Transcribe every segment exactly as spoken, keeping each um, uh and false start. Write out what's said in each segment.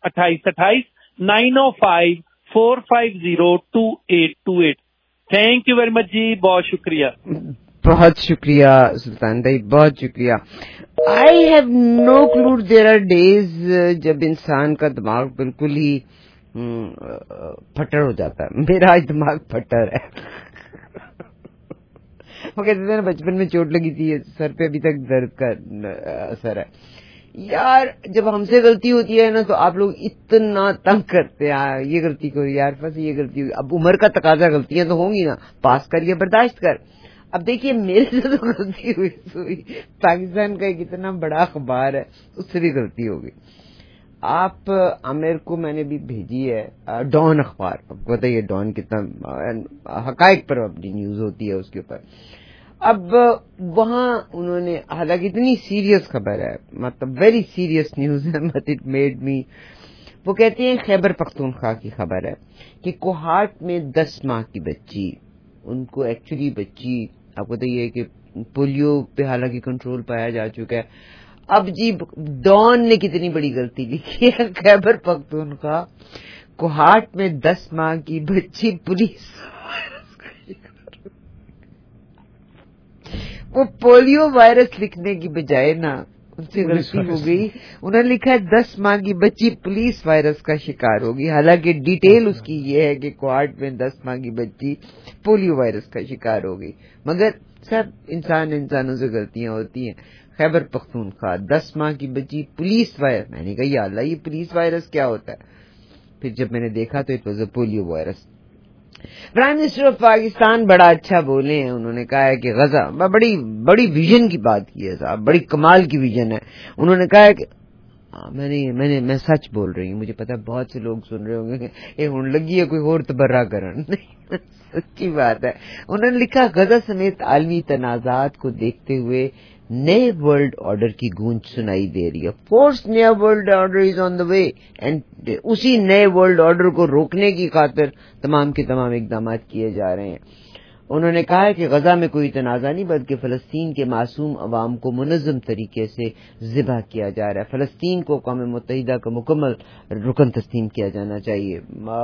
अट्ठाईस अट्ठाईस nine O five four five zero two eight two eight. Thank you very much जी, बहुत शुक्रिया। बहुत शुक्रिया सुल्तान भाई, बहुत शुक्रिया। I have no clue, there are days जब इंसान का दिमाग बिल्कुल ही फटर हो जाता है। मेरा आज दिमाग फटर है। वो कहते थे ना बचपन में चोट लगी थी सर पे, अभी तक दर्द का असर है। यार जब हमसे गलती होती है ना तो आप लोग इतना तंग करते हैं, ये गलती करो यार, बस ये गलती हुई। अब उम्र का तकाजा, गलतियां तो होंगी ना, पास कर या बर्दाश्त कर। अब देखिए मेरे से तो गलती हुई हुई पाकिस्तान का एक इतना बड़ा अखबार है, उससे भी गलती हो गई। आप आमिर को मैंने भी भेजी है डॉन अखबार, आपको बताइए डॉन कितना हकायक पर अपनी न्यूज होती है उसके ऊपर। अब वहां उन्होंने, हालांकि इतनी सीरियस खबर है, मतलब वेरी सीरियस न्यूज है, बट इट मेड मी, वो कहते हैं खैबर पख्तूनख्वा की खबर है कि कोहाट में दस माह की बच्ची, उनको एक्चुअली बच्ची, आपको तो ये कि पोलियो पे हालांकि कंट्रोल पाया जा चुका है। अब जी डॉन ने कितनी बड़ी गलती लिखी है, खैबर पख्तूनख्वा कोहाट में दस माह की बच्ची पुलिस, वो पोलियो वायरस लिखने की बजाय ना उनसे गलती हो गई, उन्होंने लिखा है दस माह की बच्ची पुलिस वायरस का शिकार होगी। हालांकि डिटेल उसकी ये है कि कोहाट में दस माह की बच्ची पोलियो वायरस का शिकार हो गई। मगर सब इंसान इंसानों से गलतियां होती हैं। खैबर पख्तूनख्वा दस माह की बच्ची पुलिस वायरस, मैंने कहा या अल्लाह ये पुलिस वायरस क्या होता है। फिर जब मैंने देखा तो it was a polio virus. Prime minister of Pakistan बड़ा अच्छा बोले हैं, उन्होंने कहा है कि गजा, बड़ी बड़ी विजन की बात की है साहब, बड़ी कमाल की विजन है। उन्होंने कहा है कि आ, मैंने मैंने मैं सच बोल रही हूँ, मुझे पता है बहुत से लोग सुन रहे होंगे ये हुन लगी है कोई और तबर्रा करन, नहीं सच्ची बात है। उन्होंने लिखा गजा समेत आलमी तनाजात को देखते हुए नए वर्ल्ड ऑर्डर की गूंज सुनाई दे रही है। फोर्स नया world order is on the way, and उसी नए वर्ल्ड ऑर्डर को रोकने की खातिर तमाम के तमाम इकदाम किए जा रहे हैं। उन्होंने कहा है कि गजा में कोई तनाज़ा नहीं, बल्कि फलस्तीन के मासूम अवाम को मुनज़्ज़म तरीके से ज़िबा किया जा रहा है। फलस्तीन को क़ौम मुत्तहिदा का मुकम्मल रुकन तस्लीम किया जाना चाहिए।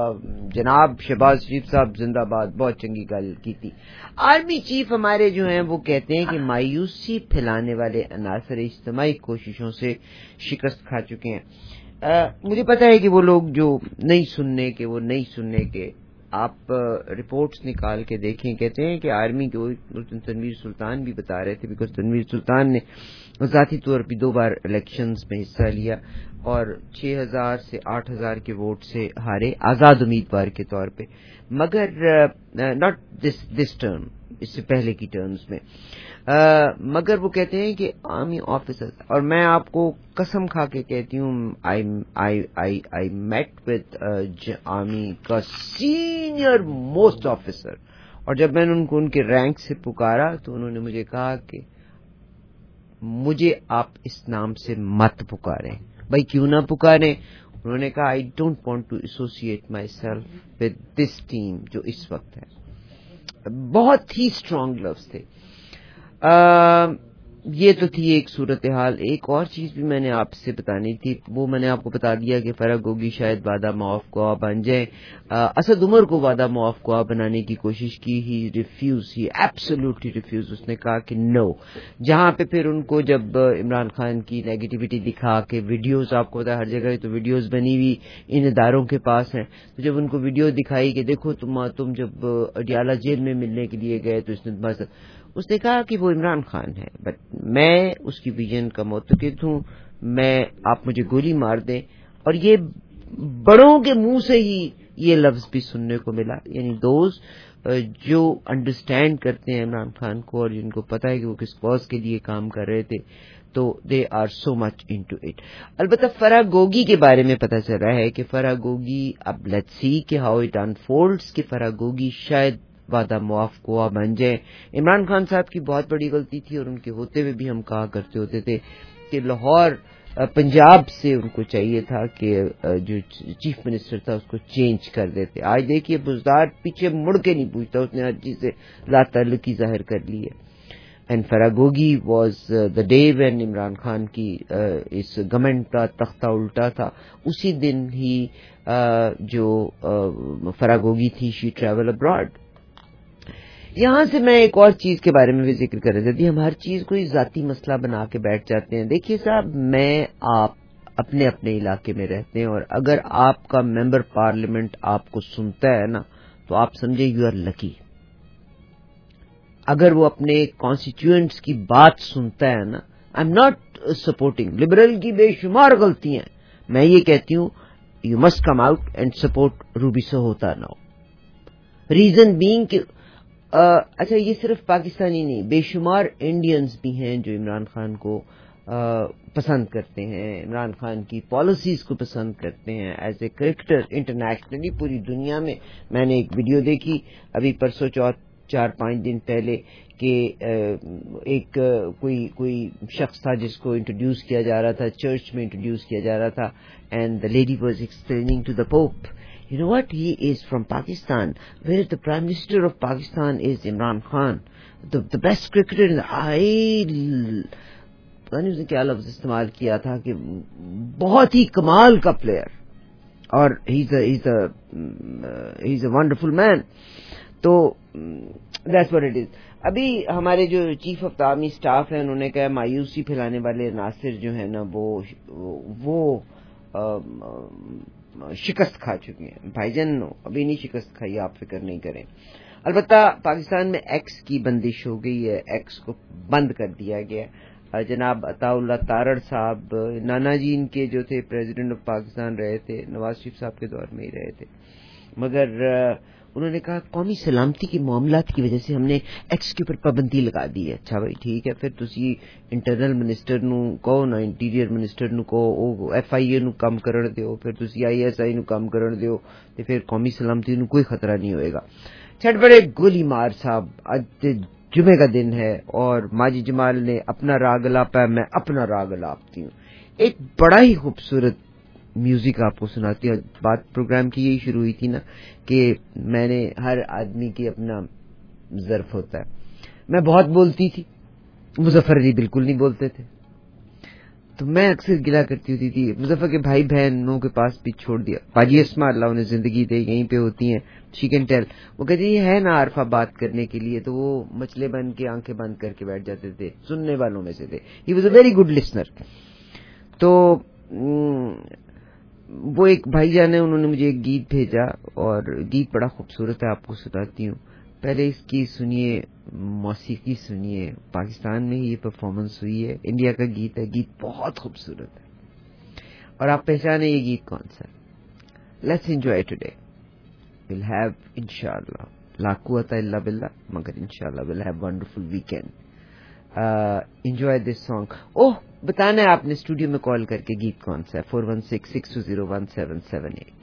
जनाब शहबाज शरीफ साहब जिंदाबाद, बहुत चंगी गल की थी। आर्मी चीफ हमारे जो हैं वो कहते हैं कि मायूसी फैलाने वाले अनासर इज्तिमाई कोशिशों से शिकस्त खा चुके हैं। आ, मुझे पता है कि वो लोग जो नहीं सुनने के, वो नहीं सुनने के, आप रिपोर्ट्स निकाल के देखें। कहते हैं कि आर्मी के, तनवीर सुल्तान भी बता रहे थे, बिकॉज तनवीर सुल्तान ने ज़ाती तौर पर दो बार इलेक्शंस में हिस्सा लिया और छह हजार से आठ हजार के वोट से हारे आज़ाद उम्मीदवार के तौर पे, मगर नॉट दिस दिस टर्म, इससे पहले की टर्म्स में। Uh, मगर वो कहते हैं कि आर्मी ऑफिसर्स, और मैं आपको कसम खा के कहती हूँ, I I I I met with army का सीनियर मोस्ट ऑफिसर, और जब मैंने उनको उनके रैंक से पुकारा तो उन्होंने मुझे कहा कि मुझे आप इस नाम से मत पुकारें। भाई क्यों ना पुकारें? उन्होंने कहा I don't want to associate myself with this team जो इस वक्त है। बहुत ही स्ट्रांग लफ्ज थे। आ, ये तो थी एक सूरत हाल। एक और चीज भी मैंने आपसे बतानी थी, वो मैंने आपको बता दिया कि फराह गोगी शायद वादा मुआफ ख्वाह बन जाए। असद उमर को वादा मुआफ ख्वाह बनाने की कोशिश की, ही रिफ्यूज, ही एब्सोल्युटली रिफ्यूज। उसने कहा कि नो। जहां पे फिर उनको जब इमरान खान की नेगेटिविटी दिखा के वीडियोस, आपको पता है हर जगह तो वीडियोस बनी हुई इन इदारों के पास हैं, तो जब उनको वीडियो दिखाई कि देखो तुम तुम जब अडियाला जेल में मिलने के लिए गए तो इसने बस, उसने कहा कि वो इमरान खान है, बट मैं उसकी विजन का मुतक़िद हूं। मैं, आप मुझे गोली मार दें, और ये बड़ों के मुंह से ही ये लफ्ज भी सुनने को मिला, यानी दोस्त जो अंडरस्टैंड करते हैं इमरान खान को और जिनको पता है कि वो किस कॉज के लिए काम कर रहे थे, तो they are so much into it. अलबत्ता फराह गोगी के बारे में पता चल रहा है कि फराह गोगी, अब लेट्स सी कि हाउ इट अनफोल्ड्स, कि फराह गोगी शायद वादा मुआफ ख्वाह बन जाए। इमरान खान साहब की बहुत बड़ी गलती थी, और उनके होते हुए भी हम कहा करते होते थे कि लाहौर पंजाब से उनको चाहिए था कि जो चीफ मिनिस्टर था उसको चेंज कर देते। आज देखिए बुज़दार पीछे मुड़ के नहीं पूछता, उसने हर चीज से लाताल्लुकी जाहिर कर ली है। اینڈ فراگوگی was the day when Imran Khan کی uh, اس گورنمنٹ کا تختہ الٹا تھا. اسی دن ہی uh, جو uh, فراگوگی تھی شی ٹریول ابراڈ. یہاں سے میں ایک اور چیز کے بارے میں بھی ذکر کرنا چاہتی ہوں. ہم ہر چیز کو ذاتی مسئلہ بنا کے بیٹھ جاتے ہیں. دیکھیے صاحب, میں آپ اپنے اپنے علاقے میں رہتے ہیں, اور اگر آپ کا ممبر پارلیمنٹ آپ کو سنتا ہے نا تو آپ سمجھے یو آر لکی. اگر وہ اپنے کانسٹیچوئنٹس کی بات سنتا ہے نا, I am not supporting liberal کی بے شمار غلطی ہیں, میں یہ کہتی ہوں you must come out and support Ruby Sahota now. Reason being کہ اچھا یہ صرف پاکستانی نہیں, بے شمار انڈینز بھی ہیں جو عمران خان کو پسند کرتے ہیں, عمران خان کی پالیسیز کو پسند کرتے ہیں ایز اے کرکٹر انٹرنیشنلی پوری دنیا میں. میں نے ایک ویڈیو دیکھی ابھی پرسوں چوتھ چار پانچ دن پہلے کہ ایک کوئی کوئی شخص تھا جس کو انٹروڈیوس کیا جا رہا تھا, چرچ میں انٹروڈیوس کیا جا رہا تھا, and the lady was explaining to the pope, you know what, he is from Pakistan, where the Prime Minister of Pakistan is Imran Khan, the, the best cricketer in the I پتہ نہیں اس نے کیا لفظ استعمال کیا تھا کہ بہت ہی کمال کا پلیئر, اور he's a he's a he's a wonderful man. تو that's what it is. ابھی ہمارے جو چیف آف تعامی اسٹاف ہیں انہوں نے کہا مایوسی پھیلانے والے عناصر جو ہیں نا وہ وہ شکست کھا چکے ہیں. بھائی جان ابھی نہیں شکست کھائی, آپ فکر نہیں کریں. البتہ پاکستان میں ایکس کی بندش ہو گئی ہے, ایکس کو بند کر دیا گیا. جناب عطا اللہ تارڑ صاحب, نانا جی ان کے جو تھے پریزیڈنٹ آف پاکستان رہے تھے, نواز شریف صاحب کے دور میں ہی رہے تھے, مگر انہوں نے کہا قومی سلامتی کے معاملات کی وجہ سے ہم نے ایکس کے اوپر پابندی لگا دی ہے. اچھا بھائی ٹھیک ہے, پھر تسی انٹرنل منسٹر نو کہو نا, انٹیریئر منسٹر نو کہو ایف آئی اے نو کم کرن دیو, پھر تسی آئی ایس آئی نو کم کرن دیو, تے پھر قومی سلامتی نو کوئی خطرہ نہیں ہوئے گا. چھٹ بڑے گولی مار صاحب, اج جمعے کا دن ہے اور ماجد جمال نے اپنا راگ الاپا ہے, میں اپنا راگ الاپتی ہوں. ایک بڑا ہی خوبصورت میوزک آپ کو سناتی ہوں. بات پروگرام کی یہی شروع ہوئی تھی نا کہ میں نے ہر آدمی کی اپنا ظرف ہوتا ہے. میں بہت بولتی تھی, مظفر علی بالکل نہیں بولتے تھے, تو میں اکثر گلا کرتی ہوتی تھی مظفر کے بھائی بہنوں کے پاس بھی چھوڑ دیا. باجی اسما اللہ انہیں زندگی دے, یہیں پہ ہوتی ہیں, شی کین ٹیل. وہ کہتی یہ ہے نا عارفہ بات کرنے کے لیے, تو وہ مچلے بن کے آنکھیں بند کر کے بیٹھ جاتے تھے, سننے والوں میں سے تھے. He was a very good listener. تو وہ ایک بھائی جان ہے, انہوں نے مجھے ایک گیت بھیجا اور گیت بڑا خوبصورت ہے, آپ کو سناتی ہوں. پہلے اس کی سنیے, موسیقی سنیے. پاکستان میں ہی یہ پرفارمنس ہوئی ہے, انڈیا کا گیت ہے, گیت بہت خوبصورت ہے, اور آپ پہچانے یہ گیت کون سا. Let's enjoy today. We'll have انشاءاللہ لا قوت الا باللہ, مگر انشاءاللہ we'll have wonderful weekend. Enjoy this song. اوہ بتانا ہے آپ نے اسٹوڈیو میں کال کر کے گیت کون سا ہے. Four one six six two zero one seven seven eight.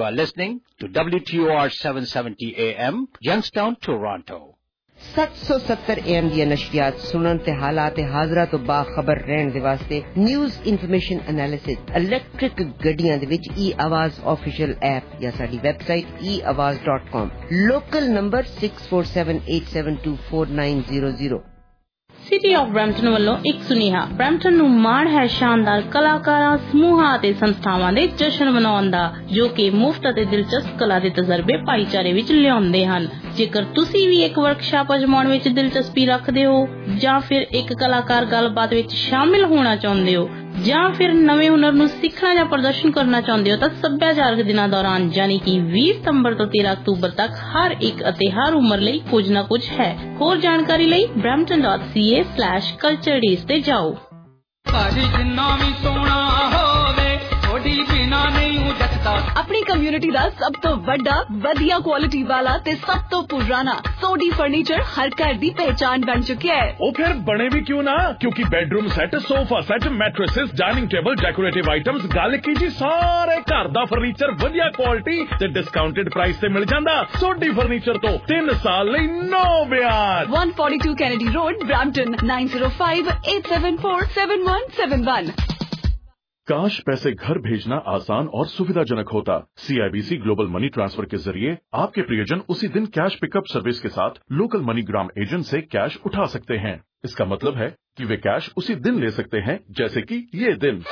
are listening to W T O R seven seventy A M, Youngstown, Toronto. سات سو ستر اے ایم دی نشریات سنن تے حالات حاضرہ تو باخبر رہن دے واسطے نیوز انفارمیشن انالیسس الیکٹرک گڈیاں دے وچ ای آواز آفیشیل ایپ یا ساڈی website E Awaz dot com. Local number six four seven eight seven two four nine zero zero. City of Brampton ਵੱਲੋਂ ਇੱਕ ਸੁਨੇਹਾ. ਬਰੈਂਪਟਨ ਨੂੰ ਮਾਣ ਹੈ ਸ਼ਾਨਦਾਰ ਕਲਾਕਾਰਾਂ, ਸਮੂਹਾਂ ਅਤੇ ਸੰਸਥਾਵਾਂ ਦੇ ਜਸ਼ਨ ਮਨਾਉਣ ਦਾ, ਜੋ ਕਿ ਮੁਫਤ ਅਤੇ ਦਿਲਚਸਪ ਕਲਾ ਦੇ ਤਜਰਬੇ ਭਾਈਚਾਰੇ ਵਿੱਚ ਲਿਆਉਂਦੇ ਹਨ. ਜੇਕਰ ਤੁਸੀਂ ਵੀ ਇੱਕ ਵਰਕਸ਼ਾਪ ਅਜਮਾਉਣ ਵਿੱਚ ਦਿਲਚਸਪੀ ਰੱਖਦੇ ਹੋ, ਜਾਂ ਫਿਰ ਇੱਕ ਕਲਾਕਾਰ ਗੱਲਬਾਤ ਵਿੱਚ ਸ਼ਾਮਿਲ ਹੋਣਾ ਚਾਹੁੰਦੇ ਹੋ, ਜਾਂ ਫਿਰ ਨਵੇਂ ਹੁਨਰ ਨੂੰ ਸਿੱਖਣਾ ਜਾਂ ਪ੍ਰਦਰਸ਼ਨ ਕਰਨਾ ਚਾਹੁੰਦੇ ਹੋ, ਤਾਂ ਸੱਭਿਆਚਾਰਕ ਦਿਨਾਂ ਦੌਰਾਨ ਯਾਨੀ ਕਿ ਵੀਹ ਸਤੰਬਰ ਤੋਂ ਤੇਰਾਂ ਅਕਤੂਬਰ ਤੱਕ ਹਰ ਇੱਕ ਅਤੇ ਹਰ ਉਮਰ ਲਈ ਕੁਝ ਨਾ ਕੁਝ ਹੈ. ਹੋਰ ਜਾਣਕਾਰੀ ਲਈ brampton dot c a slash culture days ਤੇ ਜਾਓ. ਭਾਜੀ ਜਿੰਨਾ ਵੀ ਸੋਹਣਾ ਹੋਵੇ ਥੋੜੀ ਬਿਨਾ ਨਹੀਂ ਜੱਟਦਾ. ਆਪਣੀ ਕਮਿਊਨਿਟੀ ਦਾ ਸਭ ਤੋਂ ਵੱਡਾ, ਵਧੀਆ ਕੁਆਲਿਟੀ ਵਾਲਾ ਤੇ ਸਭ ਤੋਂ ਪੁਰਾਣਾ ਸੋਡੀ ਫਰਨੀਚਰ ਹਰ ਘਰ ਦੀ ਪਹਿਚਾਨ ਬਣ ਚੁੱਕਿਆ ਹੈ. ਉਹ ਫਿਰ ਬਣੇ ਵੀ ਕਿਉਂ ਨਾ, ਕਿਉਂਕਿ bedroom set, sofa set, mattresses, dining table, decorative items, ਗੱਲ ਕੀ ਜੀ ਸਾਰੇ ਘਰ ਦਾ ਫਰਨੀਚਰ ਵਧੀਆ ਕੁਆਲਿਟੀ ਤੇ ਡਿਸਕਾਊਂਟਡ ਪ੍ਰਾਈਸ ਤੇ ਮਿਲ ਜਾਂਦਾ. ਸੋਡੀ ਫਰਨੀਚਰ ਤੋਂ ਤਿੰਨ ਸਾਲ ਲਈ ਨੋ ਵਿਆਜ. one forty-two Kennedy Road, Brampton, nine zero five eight seven four seven one seven one. काश पैसे घर भेजना आसान और सुविधाजनक होता. सीआईबीसी ग्लोबल मनी ट्रांसफर के जरिए आपके प्रियजन उसी दिन कैश पिकअप सर्विस के साथ लोकल मनीग्राम एजेंट से कैश उठा सकते हैं. इसका मतलब है कि वे कैश उसी दिन ले सकते हैं, जैसे कि ये दिन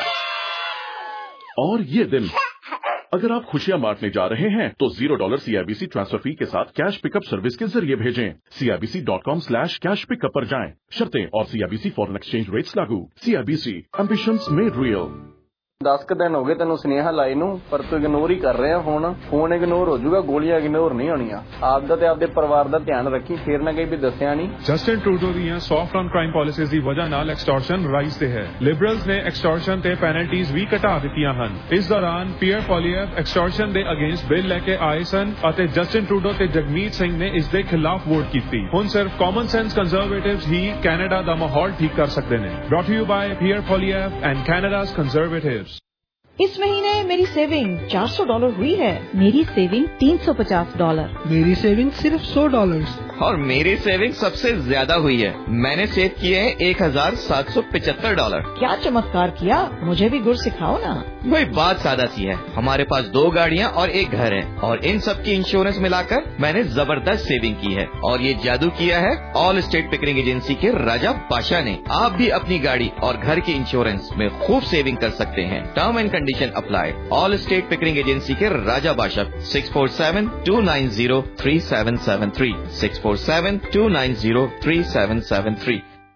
और ये दिन. अगर आप खुशियां बांटने जा रहे हैं तो zero dollar CIBC transfer fee के साथ कैश पिकअप सर्विस के जरिए भेजें. CIBC dot com slash cash pickup पर जाएं. शर्तें और सीआईबीसी फॉरेन एक्सचेंज रेट्स लागू. CIBC ambitions made real. दस क दिन हो गए तेन सुनेहा लाई नू, पर तू इग्नोर ही कर रहा फोन. फोन इग्नोर हो जाऊगा, गोलियां इग्नोर नहीं होनियां. आपदा ते आपदे परिवार दा ध्यान रखी, फिर ना कहीं भी दसिया नहीं. जस्टिन ट्रूडो ਦੀਆਂ ਸੌਫਟ ਔਨ ਕ੍ਰਾਈਮ ਪਾਲਿਸੀਜ਼ ਦੀ ਵਜ੍ਹਾ ਨਾਲ ਐਕਸਟੋਰਸ਼ਨ ਰਾਈਜ਼ ਤੇ ਹੈ. ਲਿਬਰਲਸ ਨੇ ਐਕਸਟੋਰਸ਼ਨ ਤੇ ਪੈਨਲਟੀਜ਼ ਵੀ ਘਟਾ ਦਿੱਤੀਆਂ ਹਨ. ਇਸ ਦੌਰਾਨ ਪੀਅਰ ਪੋਲੀਅਰ ਐਕਸਟੋਰਸ਼ਨ ਦੇ ਅਗੇਂਸਟ ਬਿੱਲ ਲੈ ਕੇ ਆਏ ਸਨ ਅਤੇ ਜਸਟਿਨ ਟਰੂਡੋ ਤੇ ਜਗਮੀਤ ਸਿੰਘ ਨੇ ਇਸ ਦੇ ਖਿਲਾਫ ਵੋਟ ਕੀਤੀ. ਹੁਣ ਸਿਰਫ ਕਾਮਨ ਸੈਂਸ ਕੰਜ਼ਰਵੇਟਿਵਸ ਹੀ ਕੈਨੇਡਾ ਦਾ ਮਾਹੌਲ ਠੀਕ ਕਰ ਸਕਦੇ ਨੇ. Brought you by Pierre Poilievre and Canada's conservatives. इस महीने मेरी सेविंग चार सौ डॉलर हुई है. मेरी सेविंग तीन सौ पचास डॉलर. मेरी सेविंग सिर्फ सौ डॉलर. और मेरी सेविंग सबसे ज्यादा हुई है. मैंने सेव किए हैं एक हजार सात सौ पचहत्तर डॉलर. क्या चमत्कार किया, मुझे भी गुर सिखाओ ना. वही बात सादा सी है. हमारे पास दो गाड़ियाँ और एक घर है और इन सब की इंश्योरेंस मिलाकर मैंने जबरदस्त सेविंग की है. और ये जादू किया है ऑल स्टेट पिकरिंग एजेंसी के राजा बादशाह ने. आप भी अपनी गाड़ी और घर के इंश्योरेंस में खूब सेविंग कर सकते हैं. Term and condition apply. Allstate Pickering agency के Raja Badshah. Six four seven two nine zero three seven seven three six four seven two nine zero three seven seven three.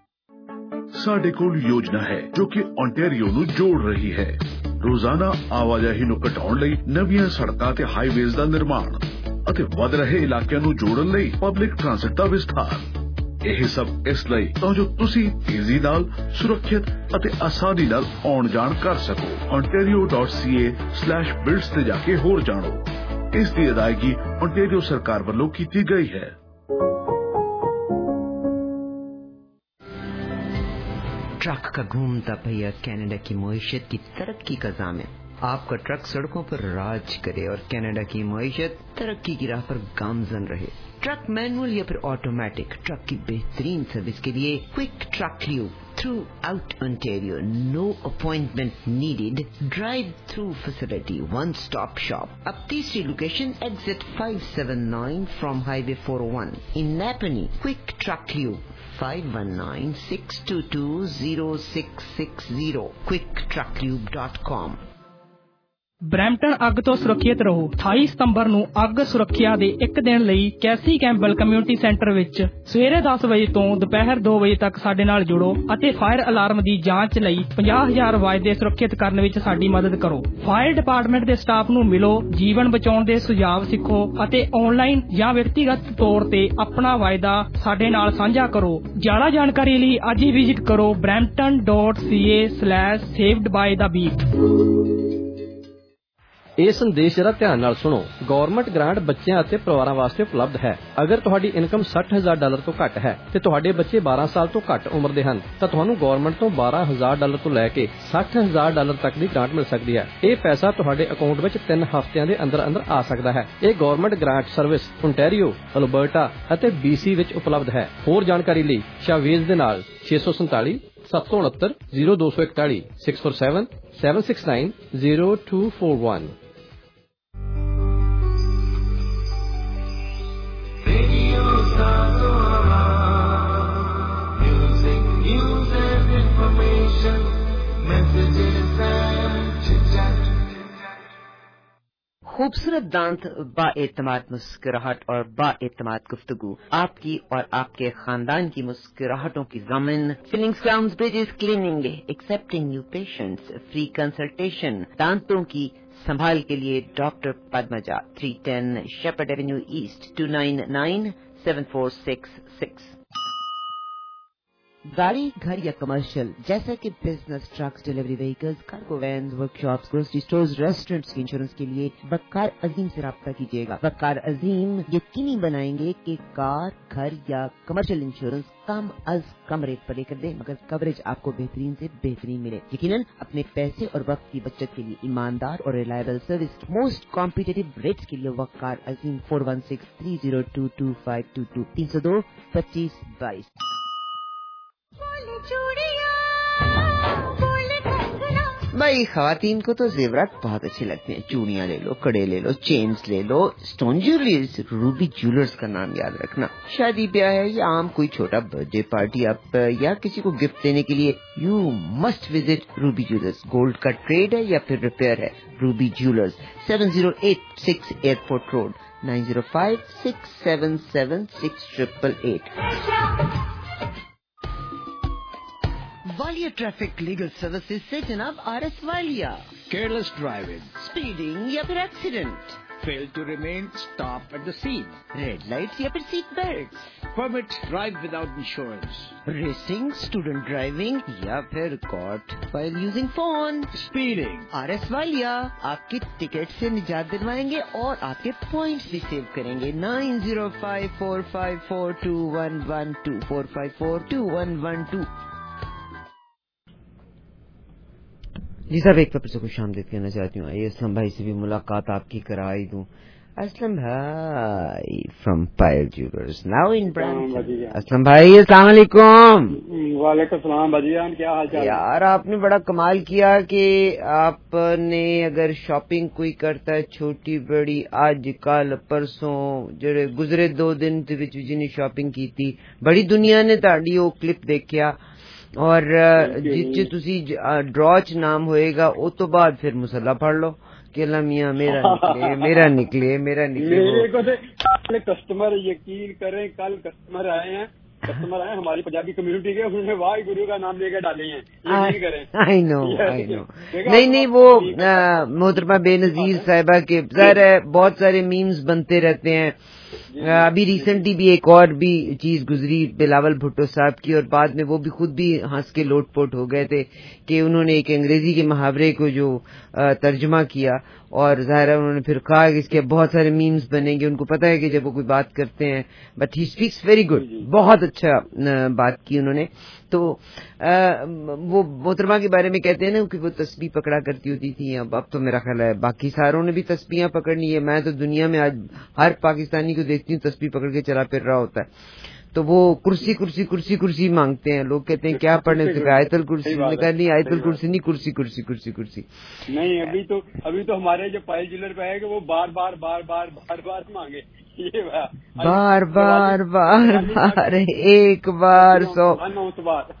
ਸਾਡੇ ਕੋਲ ਯੋਜਨਾ ਹੈ ਜੋ ਕਿ ਓਨਟਾਰੀਓ ਨੂੰ ਜੋੜ ਰਹੀ ਹੈ. ਰੋਜ਼ਾਨਾ ਆਵਾਜਾਈ ਨੂੰ ਘਟਾਉਣ ਲਈ ਨਵੀਆਂ ਸੜਕਾਂ ਤੇ ਹਾਈਵੇਜ਼ ਦਾ ਨਿਰਮਾਣ ਅਤੇ ਵੱਧ ਰਹੇ ਇਲਾਕਿਆਂ ਨੂੰ ਜੋੜਨ ਲਈ ਪਬਲਿਕ ਟ੍ਰਾਂਸਪੋਰਟ ਦਾ ਵਿਸਥਾਰ. ਇਹ ਸਭ ਇਸ ਲਈ ਤਾਂ ਜੋ ਤੁਸੀਂ ਤੇਜ਼ੀ ਨਾਲ, ਸੁਰੱਖਿਅਤ ਅਤੇ ਆਸਾਨੀ ਨਾਲ ਆਉਣ ਜਾਣ ਕਰ ਸਕੋ. ontario dot c a slash builds ਤੇ ਜਾ ਕੇ ਹੋਰ ਜਾਣੋ. ਇਸ ਦੀ ਅਦਾਇਗੀ ਓਨਟਾਰੀਓ ਸਰਕਾਰ ਵੱਲੋਂ ਕੀਤੀ ਗਈ ਹੈ. ट्रक का घूमता पहिया कनाडा की मईशत की तरक्की का ज़ामिन. आपका ट्रक सड़कों पर राज करे और कनाडा की मईशत तरक्की की राह पर गामजन रहे. ट्रक मैनुअल या फिर ऑटोमेटिक, ट्रक की बेहतरीन सर्विस के लिए quick truck lube throughout Ontario. No appointment needed. Drive through facility, one stop shop. अब तीसरी location exit five seven nine from highway four oh one in Napanee. Quick truck lube five one nine six two two zero six six zero quick truck lube dot com. Brampton ਅੱਗ ਤੋਂ ਸੁਰੱਖਿਅਤ ਰਹੋ. ਅਠਾਈ ਸਤੰਬਰ ਨੂੰ ਅੱਗ ਸੁਰੱਖਿਆ ਦੇ ਇੱਕ ਦਿਨ ਲਈ ਕੈਸੀ ਕੈਂਪਬੈਲ ਕਮਿਊਨਿਟੀ ਸੈਂਟਰ ਵਿੱਚ ਸਵੇਰੇ ਦਸ ਵਜੇ ਤੋਂ ਦੁਪਹਿਰ ਦੋ ਵਜੇ ਤੱਕ ਸਾਡੇ ਨਾਲ ਜੁੜੋ ਅਤੇ ਫਾਇਰ ਅਲਾਰਮ ਦੀ ਜਾਂਚ ਲਈ ਪੰਜਾਹ ਹਜ਼ਾਰ ਵਾਅਦੇ ਸੁਰੱਖਿਅਤ ਕਰਨ ਵਿੱਚ ਸਾਡੀ ਮਦਦ ਕਰੋ. ਫਾਇਰ ਡਿਪਾਰਟਮੈਂਟ ਦੇ ਸਟਾਫ ਨੂੰ ਮਿਲੋ, ਜੀਵਨ ਬਚਾਉਣ ਦੇ ਸੁਝਾਅ ਸਿੱਖੋ ਅਤੇ ਆਨਲਾਈਨ ਜਾਂ ਵਿਅਕਤੀਗਤ ਤੌਰ ਤੇ ਆਪਣਾ ਵਾਅਦਾ ਸਾਡੇ ਨਾਲ ਸਾਂਝਾ ਕਰੋ. ਜ਼ਿਆਦਾ ਜਾਣਕਾਰੀ ਲਈ ਅੱਜ ਹੀ ਵਿਜ਼ਿਟ ਕਰੋ brampton dot c a slash saved by the beat. ਇਹ ਸੰਦੇਸ਼ ਜਰਾ ਧਿਆਨ ਨਾਲ ਸੁਣੋ। ਗਵਰਨਮੈਂਟ ਗ੍ਰਾਂਟ ਬੱਚਿਆਂ ਅਤੇ ਪਰਿਵਾਰਾਂ ਵਾਸਤੇ ਉਪਲਬਧ ਹੈ। ਅਗਰ ਤੁਹਾਡੀ ਇਨਕਮ ਸੱਠ ਹਜ਼ਾਰ ਡਾਲਰ ਤੋਂ ਘੱਟ ਹੈ ਤੇ ਤੁਹਾਡੇ ਬੱਚੇ ਬਾਰਾਂ ਸਾਲ ਤੋਂ ਘੱਟ ਉਮਰ ਦੇ ਹਨ ਤਾਂ ਤੁਹਾਨੂੰ ਗਵਰਨਮੈਂਟ ਤੋਂ ਬਾਰਾਂ ਹਜ਼ਾਰ ਡਾਲਰ ਤੋਂ ਲੈ ਕੇ ਸੱਠ ਹਜ਼ਾਰ ਡਾਲਰ ਤੱਕ ਦੀ ਗ੍ਰਾਂਟ ਮਿਲ ਸਕਦੀ ਹੈ। ਇਹ ਪੈਸਾ ਤੁਹਾਡੇ ਅਕਾਊਂਟ ਵਿੱਚ ਤਿੰਨ ਹਫ਼ਤਿਆਂ ਦੇ ਅੰਦਰ ਅੰਦਰ ਆ ਸਕਦਾ ਹੈ। ਇਹ government grant service Ontario, Alberta ਅਤੇ ਬੀਸੀ ਵਿੱਚ ਉਪਲਬਧ ਹੈ। ਹੋਰ ਜਾਣਕਾਰੀ ਲਈ ਸ਼ਾਵੇਜ਼ ਦੇ ਨਾਲ ਛੇ ਸੌ ਸੰਤਾਲੀ ਸੱਤ ਸੌ ਉਨੱਤਰ ਜ਼ੀਰੋ ਦੋ ਸੌ ਇਕਤਾਲੀ six four seven seven six nine zero two four one. खूबसूरत दांत, बाएतमाद मुस्कुराहट और बाएतमाद गुफ्तगू, आपकी और आपके खानदान की मुस्कुराहटों की ज़मीन। Fillings, crowns, bridges, cleaning, accepting new patients, free consultation, दांतों की संभाल के लिए doctor Padmaja, three ten Sheppard Avenue East, two nine nine seven four six six. गाड़ी, घर या कमर्शियल जैसे कि business, trucks, delivery vehicles, cargo vans, workshops, grocery stores, restaurants के इंश्योरेंस के लिए वकार अजीम से राब्ता कीजिएगा। वकार अजीम यकीनी बनाएंगे कि कार, घर या कमर्शियल इंश्योरेंस कम अज कम रेट पर लेकर दे, मगर कवरेज आपको बेहतरीन से बेहतरीन मिले। यकीनन अपने पैसे और वक्त की बचत के लिए ईमानदार और reliable service most competitive rates के लिए Waqar Azeem four one six three zero two two five two two तीन सौ दो पच्चीस बाईस। भाई खवातीन को तो जेवरात बहुत अच्छे लगते हैं। चूड़ियां ले लो, कड़े ले लो, चेन्स ले लो, स्टोन ज्वेलरीज। रूबी ज्वेलर्स का नाम याद रखना। शादी ब्याह है या आम कोई छोटा बर्थडे पार्टी आप या किसी को गिफ्ट देने के लिए you must visit Ruby jewellers. Gold का ट्रेड है या फिर रिपेयर है, Ruby jewellers, seven zero eight six Airport Road, nine zero five six seven seven six triple eight. Walia traffic legal services से जनाब R S Walia. Careless driving, speeding या फिर accident, fail to remain, stop at the scene, red lights या फिर seat belt, permit drive without insurance, racing, student driving या फिर caught while using phone, speeding। R S Walia आपकी ticket से निजात दिलवाएंगे और आपके पॉइंट्स भी सेव करेंगे। Nine zero five four five four two one one two four five four two one one two. जी साहब, एक पेपर से खुश आमदीद कहना चाहती हूँ। आइए असलम भाई से भी मुलाकात आपकी करा ही दूँ। असलम भाई from Payal jewellers now in Brampton. Aslam भाई अस्सलाम वालेकुम। वालेकुम सलाम भाजीजान, क्या हाल चाल? यार आपने बड़ा कमाल किया कि आपने अगर शॉपिंग कोई करता है छोटी बड़ी, आज कल परसों जेड़े गुजरे दो दिन दे विच जिन्हें शॉपिंग की थी, बड़ी दुनिया ने ताड़ी वो क्लिप देखिया और जिस तुसी ड्रॉ च नाम होएगा वो तो बाद फिर मुसल्ला पढ़ लो कि अल्लाह मियां मेरा निकले मेरा निकले मेरा निकले। मेरे को तो कस्टमर यकीन करें, कल कस्टमर आए हैं कस्टमर आए हमारी पंजाबी कम्युनिटी के, उन्होंने वाह गुरु का नाम लेकर डाले हैं। यकीन करें। आई नो आई नो नहीं नहीं वो मोहतरमा बेनजीर साहिबा के ज़ाहिर है बहुत सारे मीम्स बनते रहते हैं। अभी रिसेंटली भी एक और भी चीज गुजरी बिलावल भुट्टो साहब की, और बाद में वो भी खुद भी हंस के लोटपोट हो गए थे कि उन्होंने एक अंग्रेजी के मुहावरे को जो तर्जुमा किया और जाहिर है उन्होंने फिर कहा कि इसके बहुत सारे मीम्स बनेंगे। उनको पता है कि जब वो कोई बात करते हैं, but he speaks very good, बहुत अच्छा बात की उन्होंने। तो आ, वो मोहतरमा के बारे में कहते हैं ना कि वो तस्बीह पकड़ा करती होती थी, अब अब तो मेरा ख्याल है बाकी सारों ने भी तस्बीहां पकड़नी है। मैं तो दुनिया में आज हर पाकिस्तानी को देखती हूँ तस्बीह पकड़ के चला फिर रहा होता है। तो वो कुर्सी कुर्सी कुर्सी कुर्सी मांगते हैं। लोग कहते हैं क्या पढ़ने से आयतुल कुर्सी, मैंने कहा नहीं आयतुल कुर्सी नहीं, कुर्सी कुर्सी कुर्सी कुर्सी नहीं। अभी तो अभी तो हमारे जो पायल ज्वेलर पे है कि वो बार बार बार बार बार बार मांगे ये बार बार बार बार एक बार सौ bar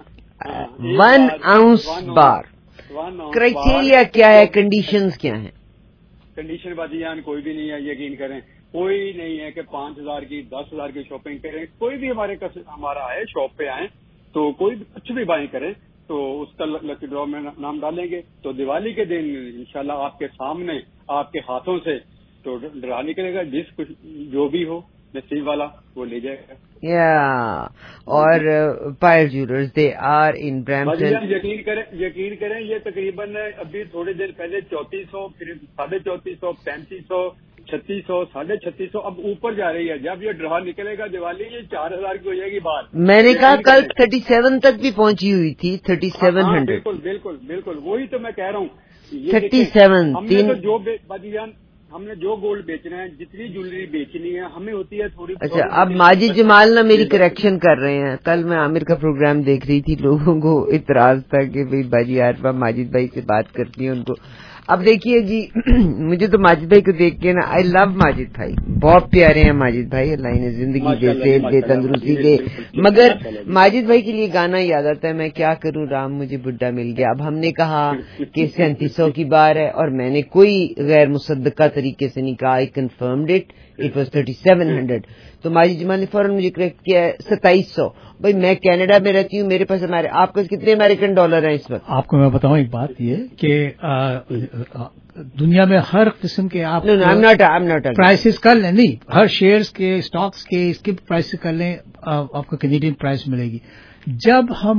one ounce bar. Criteria क्या है, कंडीशंस क्या हैं? कंडीशन बाजीयान कोई भी नहीं है, यकीन करें कोई नहीं है कि पांच हजार की दस हजार की शॉपिंग करें। कोई भी हमारे हमारा आए शॉप पे आए तो कोई कुछ भी बाइंग करें तो उसका लकी ड्रॉ में नाम डालेंगे। तो दिवाली के दिन इंशाल्लाह आपके सामने आपके हाथों से तो डरा निकलेगा। जिस कुछ जो भी हो नसीब वाला वो ले जाएगा। या और Payal jewellers they are in Brampton. यकीन करें यकीन करें ये तकरीबन अभी थोड़े दिन पहले चौंतीस सौ फिर साढ़े चौंतीस सौ पैंतीस सौ छत्तीस सौ साढ़े छत्तीस सौ अब ऊपर जा रही है। जब ये ड्रा निकलेगा दिवाली ये चार हजार की हो जाएगी बात। मैंने कहा कल थर्टी सेवन तक भी पहुंची हुई थी, थर्टी सेवन हंड्रेड। बिल्कुल बिल्कुल बिल्कुल वही तो मैं कह रहा हूँ। थर्टी सेवन हमने तो जो बाजीजान हमने जो गोल्ड बेचना है जितनी ज्वेलरी बेचनी है हमें होती है थोड़ी। अच्छा अब माजिद जमाल ना मेरी करेक्शन कर रहे हैं। कल मैं आमिर का प्रोग्राम देख रही थी, लोगों को इतराज था कि भाई बाजी आरफा माजिद भाई से बात करती है उनको। अब देखिए जी मुझे तो माजिद भाई को देख के ना आई लव माजिद भाई, बहुत प्यारे हैं माजिद भाई, अल्लाह इन्हें जिंदगी दे सेहत दे तंदुरुस्ती दे। मगर माजिद भाई के लिए गाना याद आता है, मैं क्या करूं राम मुझे बुड्ढा मिल गया। अब हमने कहा कि सैंतीस सौ की बार है और मैंने कोई गैर मुसद्दका तरीके से नहीं कहा, I confirmed it, it was thirty seven hundred. तो माजिद जमाल ने फौरन मुझे करेक्ट किया है सताईस सौ। भाई मैं कनाडा में रहती हूँ, मेरे पास हमारे आपके पास कितने अमेरिकन डॉलर हैं इस वक्त? आपको मैं बताऊं एक बात ये कि दुनिया में हर किस्म के आप no, no, I'm not, I'm not prices कर लें, नहीं हर शेयर्स के स्टॉक्स के इसके प्राइस कर लें आपको कैनेडियन प्राइस मिलेगी। जब हम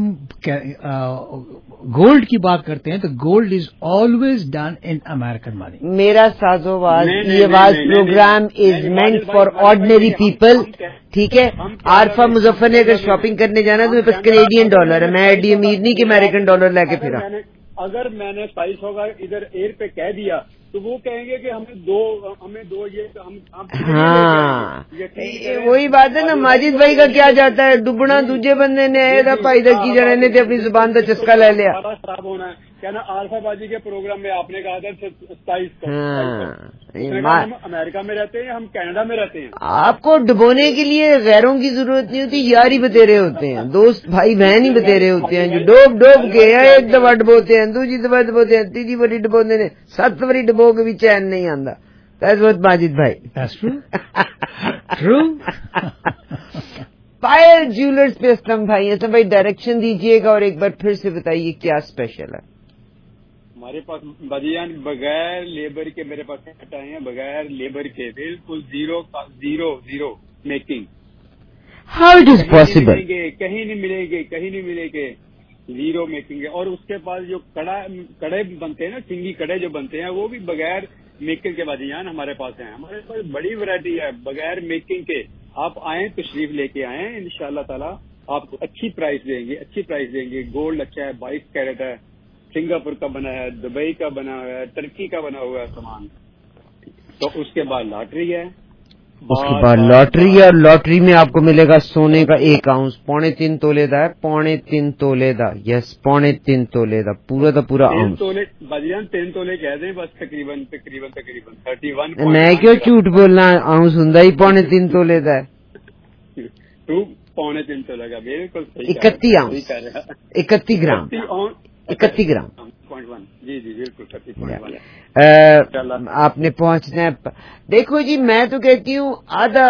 गोल्ड की बात करते हैं तो gold is always done in American money. मेरा साजोवाज ये was program is meant for ordinary people, ठीक है। आरफा मुजफ्फर ने अगर शॉपिंग करने जाना है तो मेरे पास कैनेडियन डॉलर है, मैं एडी अमीर नहीं कि अमेरिकन डॉलर लेके फिरा। अगर मैंने सताईस सौ का इधर एयर पे कह दिया तो वो कहेंगे कि हमें दो हमें दो ये हम, हम हाँ वही बात है ना। माजिद भाई का क्या जाता है, डुबना दूजे बंदे ने आया भाई की जरा ने अपनी जुबान का चस्का ले लिया। खराब होना है क्या ना। आल्फाबाजी के प्रोग्राम में आपने कहा था सताईस सौ, हम अमेरिका में रहते हैं हम कनाडा में रहते हैं। आपको डुबोने के लिए गैरों की जरूरत नहीं होती, यार ही बतेरे होते हैं, दोस्त भाई बहन ही बतेरे होते हैं जो डोब डोब के एक दफा डबोते हैं, दूसरी दफा डबोते हैं, तीसरी बारी डबोते हैं, सत बारी डबो के भी चैन नहीं आता। दैट्स व्हाट माजिद भाई। That's true. True. Payal jewellers पे असलम भाई, असलम भाई डायरेक्शन दीजिएगा और एक बार फिर से बताइए क्या स्पेशल है हमारे पास। बजियान बगैर लेबर के मेरे पास कट आए हैं, बगैर लेबर के बिल्कुल zero zero zero making. How it is possible? कहीं नहीं मिलेंगे कहीं नहीं मिलेंगे जीरो मेकिंग है। और उसके पास जो कड़ा कड़े बनते हैं ना, चिंगी कड़े जो बनते हैं वो भी बगैर मेकिंग के बजियान हमारे पास हैं। हमारे पास बड़ी वैरायटी है बगैर मेकिंग के। आप आए तशरीफ लेके आए, इंशाल्लाह ताला आपको अच्छी प्राइस देंगे, अच्छी प्राइस देंगे। गोल्ड अच्छा है, बाईस कैरेट है, सिंगापुर का बना है, दुबई का बना हुआ है, टर्की का बना हुआ है सामान। तो उसके बाद लॉटरी है, उसके बाद लॉटरी है और लॉटरी में आपको मिलेगा सोने का एक आउंस, पौने तीन तोले का है, पौने तीन तोले का, यस पौने तीन तोले का पूरा का पूरा आउंस। तोले बजियान तीन तोले कह दें बस, तकरीबन तकरीबन तकरीबन थर्टी वन। मैं क्यों झूठ बोलना, आउंस हुंदा ही पौने तीन तोले का है। तू पौने तीन तोले का बिल्कुल सही। इकतीस आउंस, इकतीस ग्राम, इकतीस ग्राम पॉइंट वन। जी जी बिल्कुल इकतीस पॉइंट वन। आपने पहुंचना है। देखो जी मैं तो कहती हूँ आधा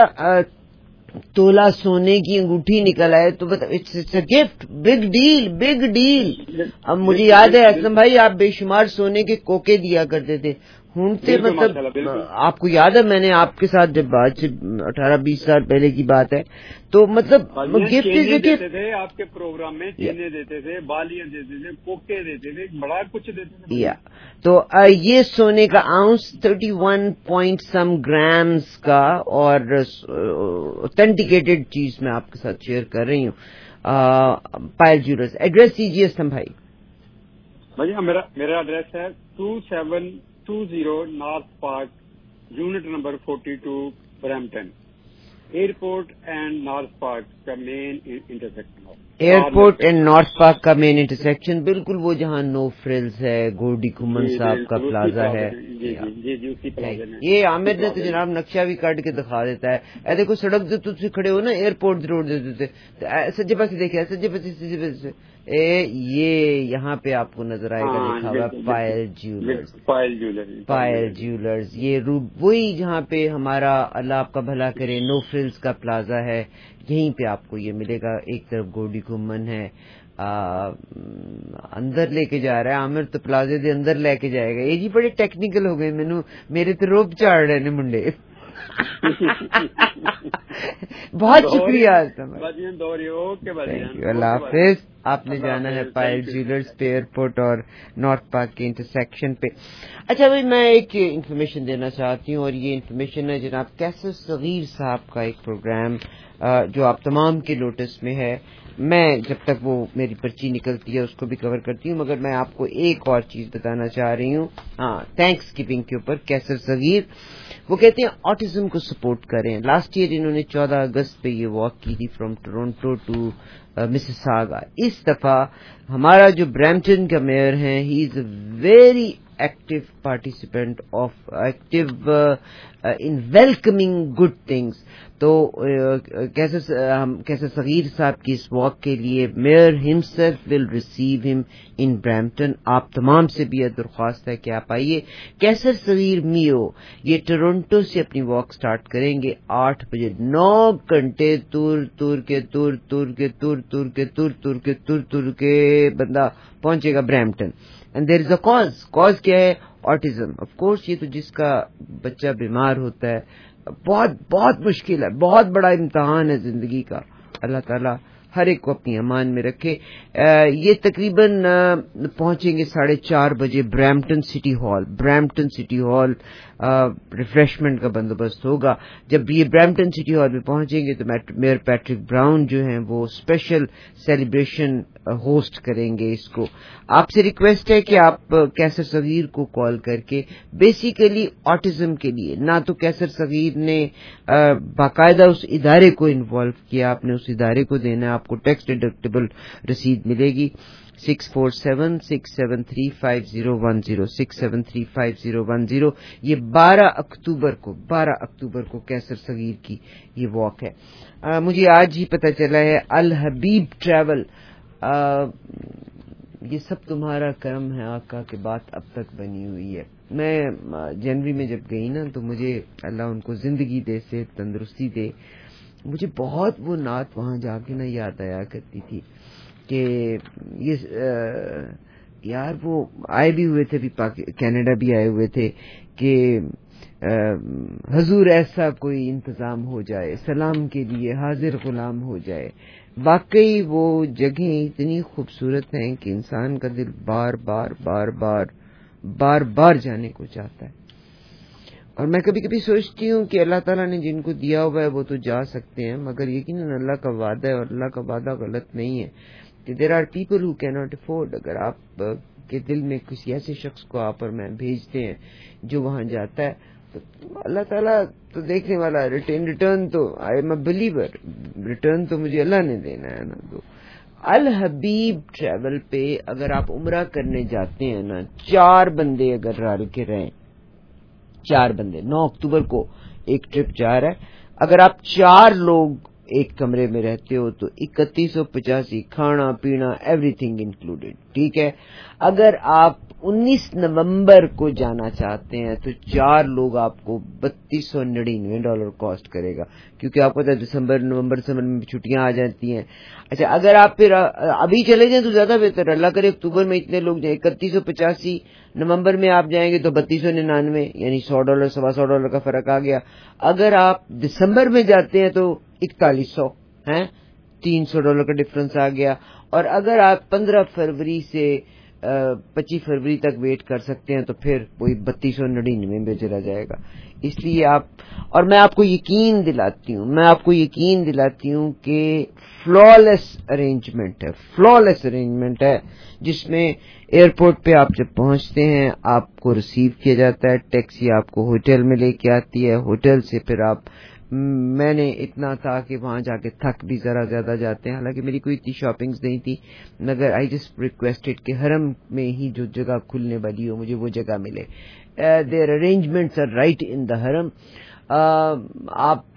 तोला सोने की अंगूठी निकल आए तो बताओ, it's it's a gift, big deal big deal. अब मुझे याद है असलम भाई आप बेशुमार सोने के कोके दिया करते थे, ढूंढते मतलब आपको याद है मैंने आपके साथ जब बात से अठारह बीस साल पहले की बात है तो मतलब गिफ्ट देते थे आपके प्रोग्राम में, चीने देते थे, बालियां देते थे, कोके देते थे, बड़ा कुछ देते थे। या तो आ, ये सोने का ounce thirty one point some grams का और ऑथेंटिकेटेड चीज मैं आपके साथ शेयर कर रही हूँ। पायल ज्वेलर्स, एड्रेस दीजिए असलम भाई। भैया मेरा मेरा एड्रेस है two seven two zero North Park, unit number forty two, Brampton. Airport and North Park का main intersection. Airport and North Park का मेन इंटरसेक्शन, बिल्कुल वो जहाँ नो फ्रिल्स है, गोल्डी कुमन साहब का प्लाजा है। जी जी जी उसी प्लाजा में। ये आमिर ने तो जनाब नक्शा भी काट के दिखा देता है। ऐ देखो सड़क जो तुझसे खड़े हो ना, एयरपोर्ट रोड देते थे, सज्जे पासे देखे, सज्जे पासे सज्जे पासे ए ये यहाँ पे आपको नजर आएगा लिखा हुआ Payal jewellers, Payal jewellers, Payal jewellers. ये रूप वही जहाँ पे हमारा अल्लाह आपका भला करे नो फ्रिल्स का प्लाजा है, यहीं पे आपको ये मिलेगा। एक तरफ गोल्डी कुमन है, आ, अंदर लेके जा रहा है आमिर तो प्लाजे दे अंदर लेके जाएगा। ये जी बड़े टेक्निकल हो गए, मैनू मेरे तो रोब झाड़ रहे ने मुंडे। بہت شکریہ. اللہ حافظ. آپ نے جانا ہے پائل جیولرز پہ ایئرپورٹ اور نارتھ پارک کے انٹرسیکشن پہ. اچھا بھائی میں ایک انفارمیشن دینا چاہتی ہوں اور یہ انفارمیشن ہے جناب کیسر صغیر صاحب کا ایک پروگرام جو آپ تمام کے نوٹس میں ہے. میں جب تک وہ میری پرچی نکلتی ہے اس کو بھی کور کرتی ہوں مگر میں آپ کو ایک اور چیز بتانا چاہ رہی ہوں. ہاں تھینکس گیونگ کے اوپر کیسر صغیر وہ کہتے ہیں آٹزم کو سپورٹ کریں. لاسٹ ایئر انہوں نے چودہ اگست پہ یہ واک کی تھی فرام ٹورنٹو ٹو مسیساگا. اس دفعہ ہمارا جو برامپٹن کا میئر ہیں he is a very active participant of active in welcoming good things. تو کیسر صغیر صاحب کی اس واک کے لیے میئر ہمسیلف ول ریسیو ہم ان برامپٹن. آپ تمام سے بھی یہ درخواست ہے کہ آپ آئیے. کیسر صغیر میو یہ ٹورنٹو سے اپنی واک سٹارٹ کریں گے آٹھ بجے. نو گھنٹے تور تور کے تور تور کے تور تور کے تور تور کے تور تور کے بندہ پہنچے گا Brampton. And there is a cause. Cause کیا ہے؟ آٹزم. آف کورس یہ تو جس کا بچہ بیمار ہوتا ہے بہت بہت مشکل ہے, بہت بڑا امتحان ہے زندگی کا. اللہ تعالیٰ ہر ایک کو اپنی امان میں رکھے. یہ تقریباً پہنچیں گے ساڑھے چار بجے Brampton city hall. Brampton city hall refreshment کا بندوبست ہوگا. جب یہ برامپٹن سٹی ہال میں پہنچیں گے تو میئر پیٹرک براؤن جو ہیں وہ اسپیشل سیلیبریشن ہوسٹ کریں گے اس کو. آپ سے ریکویسٹ ہے کہ آپ کیسر صغیر کو کال کر کے بیسیکلی آٹزم کے لیے, نہ تو کیسر صغیر نے باقاعدہ اس ادارے کو انوالو کیا, آپ نے اس ادارے کو دینا ہے. آپ کو ٹیکس ڈیڈکٹیبل رسید ملے گی. Six four seven six seven three five zero one zero six seven three five zero one zero. یہ بارہ اکتوبر کو بارہ اکتوبر کو کیسر صغیر کی یہ واک ہے. آ, مجھے آج ہی پتہ چلا ہے الحبیب ٹریول آ, یہ سب تمہارا کرم ہے آقا کے بات اب تک بنی ہوئی ہے. میں جنوری میں جب گئی نا تو مجھے اللہ ان کو زندگی دے سے تندرستی دے, مجھے بہت وہ نعت وہاں جا کے نا یاد آیا کرتی تھی کہ یہ یار وہ آئے بھی ہوئے تھے, کینیڈا بھی آئے ہوئے تھے کہ حضور ایسا کوئی انتظام ہو جائے سلام کے لیے حاضر غلام ہو جائے. واقعی وہ جگہیں اتنی خوبصورت ہیں کہ انسان کا دل بار بار بار بار بار بار جانے کو چاہتا ہے. اور میں کبھی کبھی سوچتی ہوں کہ اللہ تعالیٰ نے جن کو دیا ہوا ہے وہ تو جا سکتے ہیں, مگر یقیناً اللہ کا وعدہ ہے اور اللہ کا وعدہ غلط نہیں ہے. دیر آر پیپل ہو کی ناٹ افورڈ. اگر آپ کے دل میں کسی ایسے شخص کو آپ اور میں بھیجتے ہیں جو وہاں جاتا ہے تو اللہ تعالیٰ تو دیکھنے والا. ریٹرن ریٹرن تو I am a believer, return تو مجھے اللہ نے دینا ہے نا. تو الحبیب ٹریول پہ اگر آپ عمرہ کرنے جاتے ہیں نا, چار بندے اگر رل کے رہیں, چار بندے, نو اکتوبر کو ایک ٹرپ جا رہا ہے, اگر آپ چار لوگ ایک کمرے میں رہتے ہو تو اکتیس سو پچاسی, کھانا پینا ایوری تھنگ انکلوڈیڈ. ٹھیک ہے. اگر آپ انیس نومبر کو جانا چاہتے ہیں تو چار لوگ آپ کو بتیس سو نڑینوے ڈالر کاسٹ کرے گا, کیونکہ آپ کو پتا ہے دسمبر نومبر دسمبر میں چھٹیاں آ جاتی ہیں. اچھا اگر آپ پھر ابھی چلے جائیں تو زیادہ بہتر, اللہ کرے اکتوبر میں اتنے لوگ جائیں. اکتیس سو پچاسی نومبر میں آپ جائیں گے تو بتیس سو ننانوے یعنی سو ڈالر سوا سو ڈالر کا فرق آ گیا. اگر آپ دسمبر میں جاتے ہیں تو اکتالیس سو ہیں, تین سو ڈالر کا ڈفرنس آ گیا. اور اگر آپ پندرہ فروری سے پچیس فروری تک ویٹ کر سکتے ہیں تو پھر وہی بتیس سو نڑینوے میں چلا جائے گا. اس لیے آپ, اور میں آپ کو یقین دلاتی ہوں میں آپ کو یقین دلاتی ہوں کہ فلالیس ارینجمنٹ ہے, فلالیس ارینجمنٹ ہے جس میں ایئرپورٹ پہ آپ جب پہنچتے ہیں آپ کو ریسیو کیا جاتا ہے, ٹیکسی آپ کو ہوٹل میں لے کے آتی ہے, ہوٹل سے پھر آپ, میں نے اتنا تھا کہ وہاں جا کے تھک بھی ذرا زیادہ جاتے ہیں, حالانکہ میری کوئی اتنی شاپنگز نہیں تھی, مگر آئی جسٹ ریکویسٹڈ کہ حرم میں ہی جو جگہ کھلنے والی ہو مجھے وہ جگہ ملے. There arrangements are right in the حرم. آپ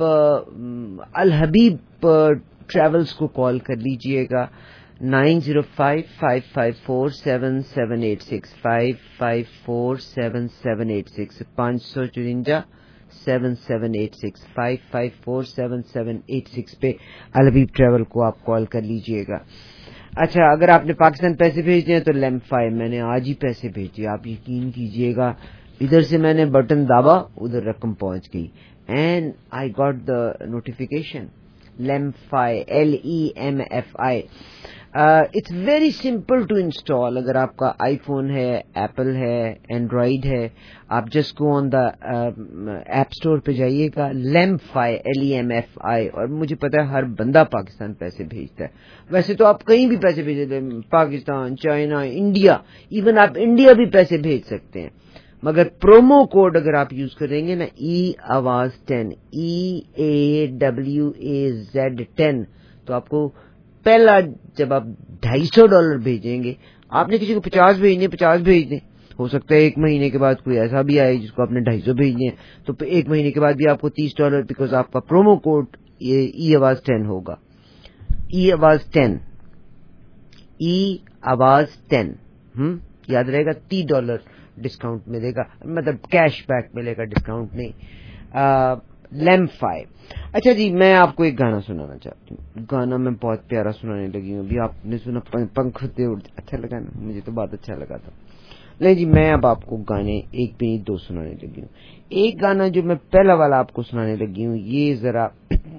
الحبیب ٹریولز کو کال کر لیجئے گا nine zero five five five four seven seven eight six five five four seven seven eight six پانچ سو چورنجا seven seven eight six five five four seven seven eight six پہ الحبیب ٹریول کو آپ کال کر لیجئے گا. اچھا اگر آپ نے پاکستان پیسے بھیجنے ہیں تو لیم فائیو میں نے آج ہی پیسے بھیجے, آپ یقین کیجئے گا ادھر سے میں نے بٹن دابا ادھر رقم پہنچ گئی. and I got the notification. Lemfi, L E M F I. Uh, it's very simple to install. अगर आपका iPhone है, Apple है, Android है, आप just go on the uh, App Store पे जाइएगा, Lemfi, L E M F I, और मुझे पता है हर बंदा पाकिस्तान पैसे भेजता है. वैसे तो आप कहीं भी पैसे भेज सकते हैं, पाकिस्तान, चाइना, इंडिया, इवन आप इंडिया भी पैसे भेज सकते हैं. मगर प्रोमो कोड अगर आप यूज करेंगे ना, E Awaz ten, E A W A Z ten, तो आपको पहला जब आप ढाई सौ डॉलर भेजेंगे, आपने किसी को पचास भेजने पचास भेज दें, हो सकता है एक महीने के बाद कोई ऐसा भी आए जिसको आपने ढाई सौ भेजने हैं, तो एक महीने के बाद भी आपको तीस डॉलर, बिकॉज आपका promo code E Awaz ten होगा. ई आवाज टेन, ई आवाज टेन, हम्म याद रहेगा. तीस डॉलर डिस्काउंट मिलेगा, मतलब कैश बैक मिलेगा, डिस्काउंट नहीं. लेम्फाई. अच्छा जी, मैं आपको एक गाना सुनाना चाहती हूँ. गाना मैं बहुत प्यारा सुनाने लगी हूँ. अभी आपने सुना पंख होते उड़ते, अच्छा लगा ना? मुझे तो बहुत अच्छा लगा था. नहीं जी, मैं अब आपको गाने एक पे नहीं दो सुनाने लगी हूँ. एक गाना जो मैं पहला वाला आपको सुनाने लगी हूँ, ये जरा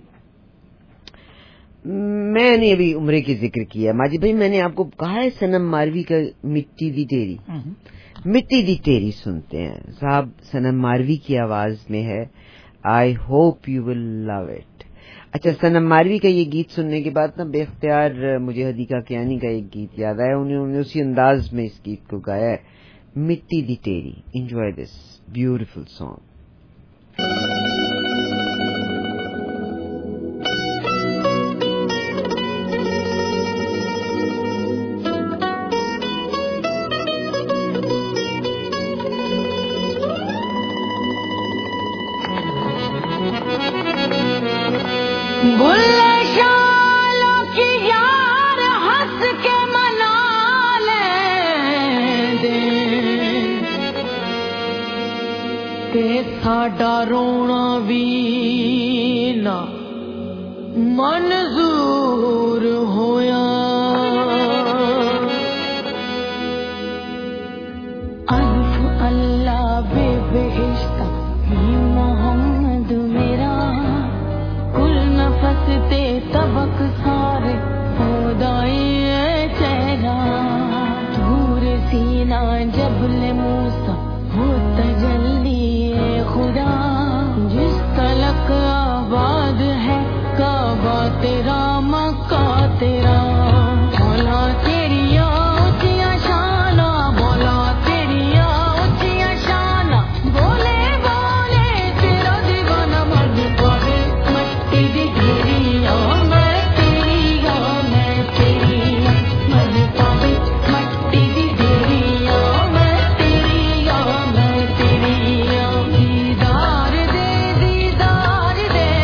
मैंने अभी उम्रे की जिक्र किया. माजी भाई, मैंने आपको कहा है सनम मारवी का मिट्टी दी तेरी, मिट्टी दी तेरी सुनते हैं साहब. सनम मारवी की आवाज में है. I hope you will love it. अच्छा, सनम मारवी का ये गीत सुनने के बाद ना बेख्तियार मुझे हदीका कियानी का एक गीत याद आया. उन्होंने उसी अंदाज में इस गीत को गाया है, मिट्टी दी तेरी. Enjoy this beautiful song. साडा रोना भी ना मंजूर होया. अल्फ अल्लाह बेबेश्ता ही मोहम्मद मेरा, कुल नफस ते तबक सारे खुदाई चेहरा. धूर सीना जबल मूसा हो तजल्ली खुदा, जिस तलक आबाद है काबा तेरा, मक्का तेरा. बोला तेरिया ऊंचिया शाना, बोला तेरिया ऊंचिया शाना, बोले बोले तेरा दीवाना मर्द पावे. मट्टी दी तेरिया मैं तेरी, मैं तेरी मर्द पावे. मट्टी दी तेरिया मैं तेरी, मैं तेरी. दीदार दे दीदार दे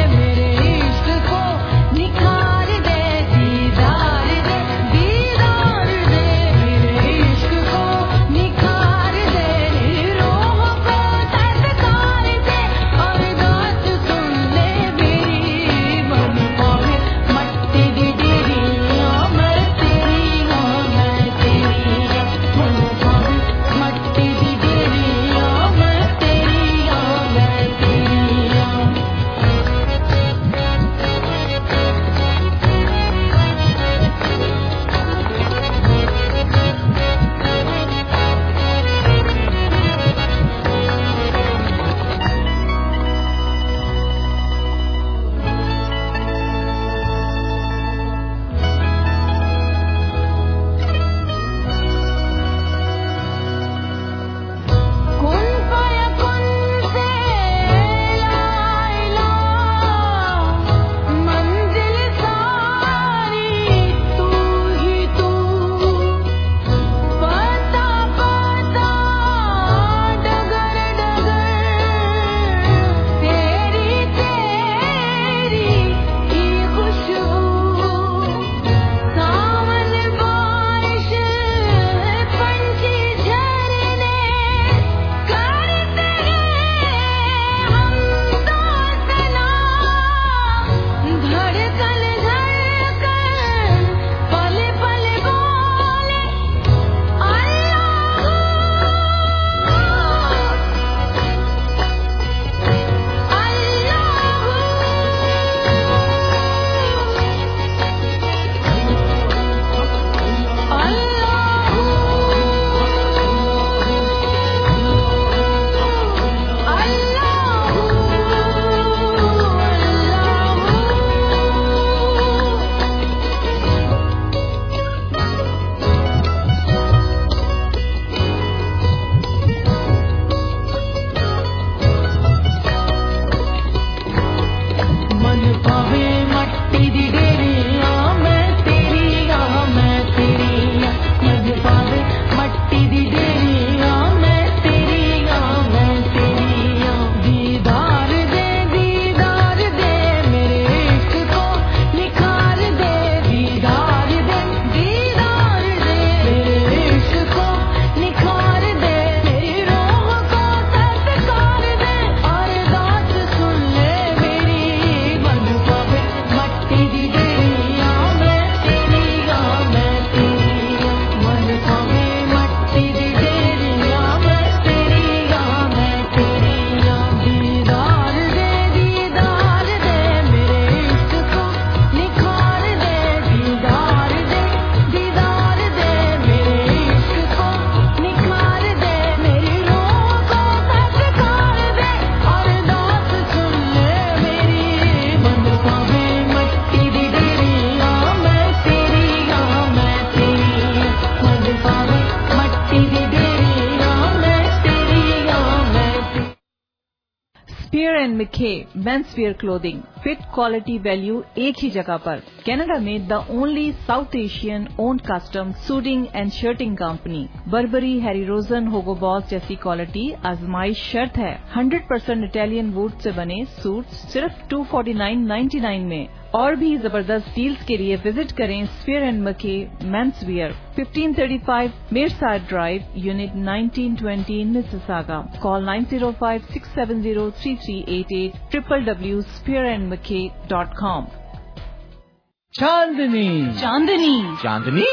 Spier and मिखे men's wear clothing, fit quality value एक ही जगह पर। कनाडा में the only South Asian owned custom suiting and shirting company. Burberry, Harry Rosen, Hugo Boss जैसी क्वालिटी आजमाइश शर्त है। Hundred percent Italian would say बने सूट सिर्फ two forty nine ninety nine में। और भी जबरदस्त डील्स के लिए विजिट करें Spear and मिखे men's wear, fifteen thirty five Meyerside drive, unit nineteen twenty in Mississauga. Call nine zero five six seven zero three three eight eight, triple W Spear and मिखे dot com. Chandni Chandni Chandni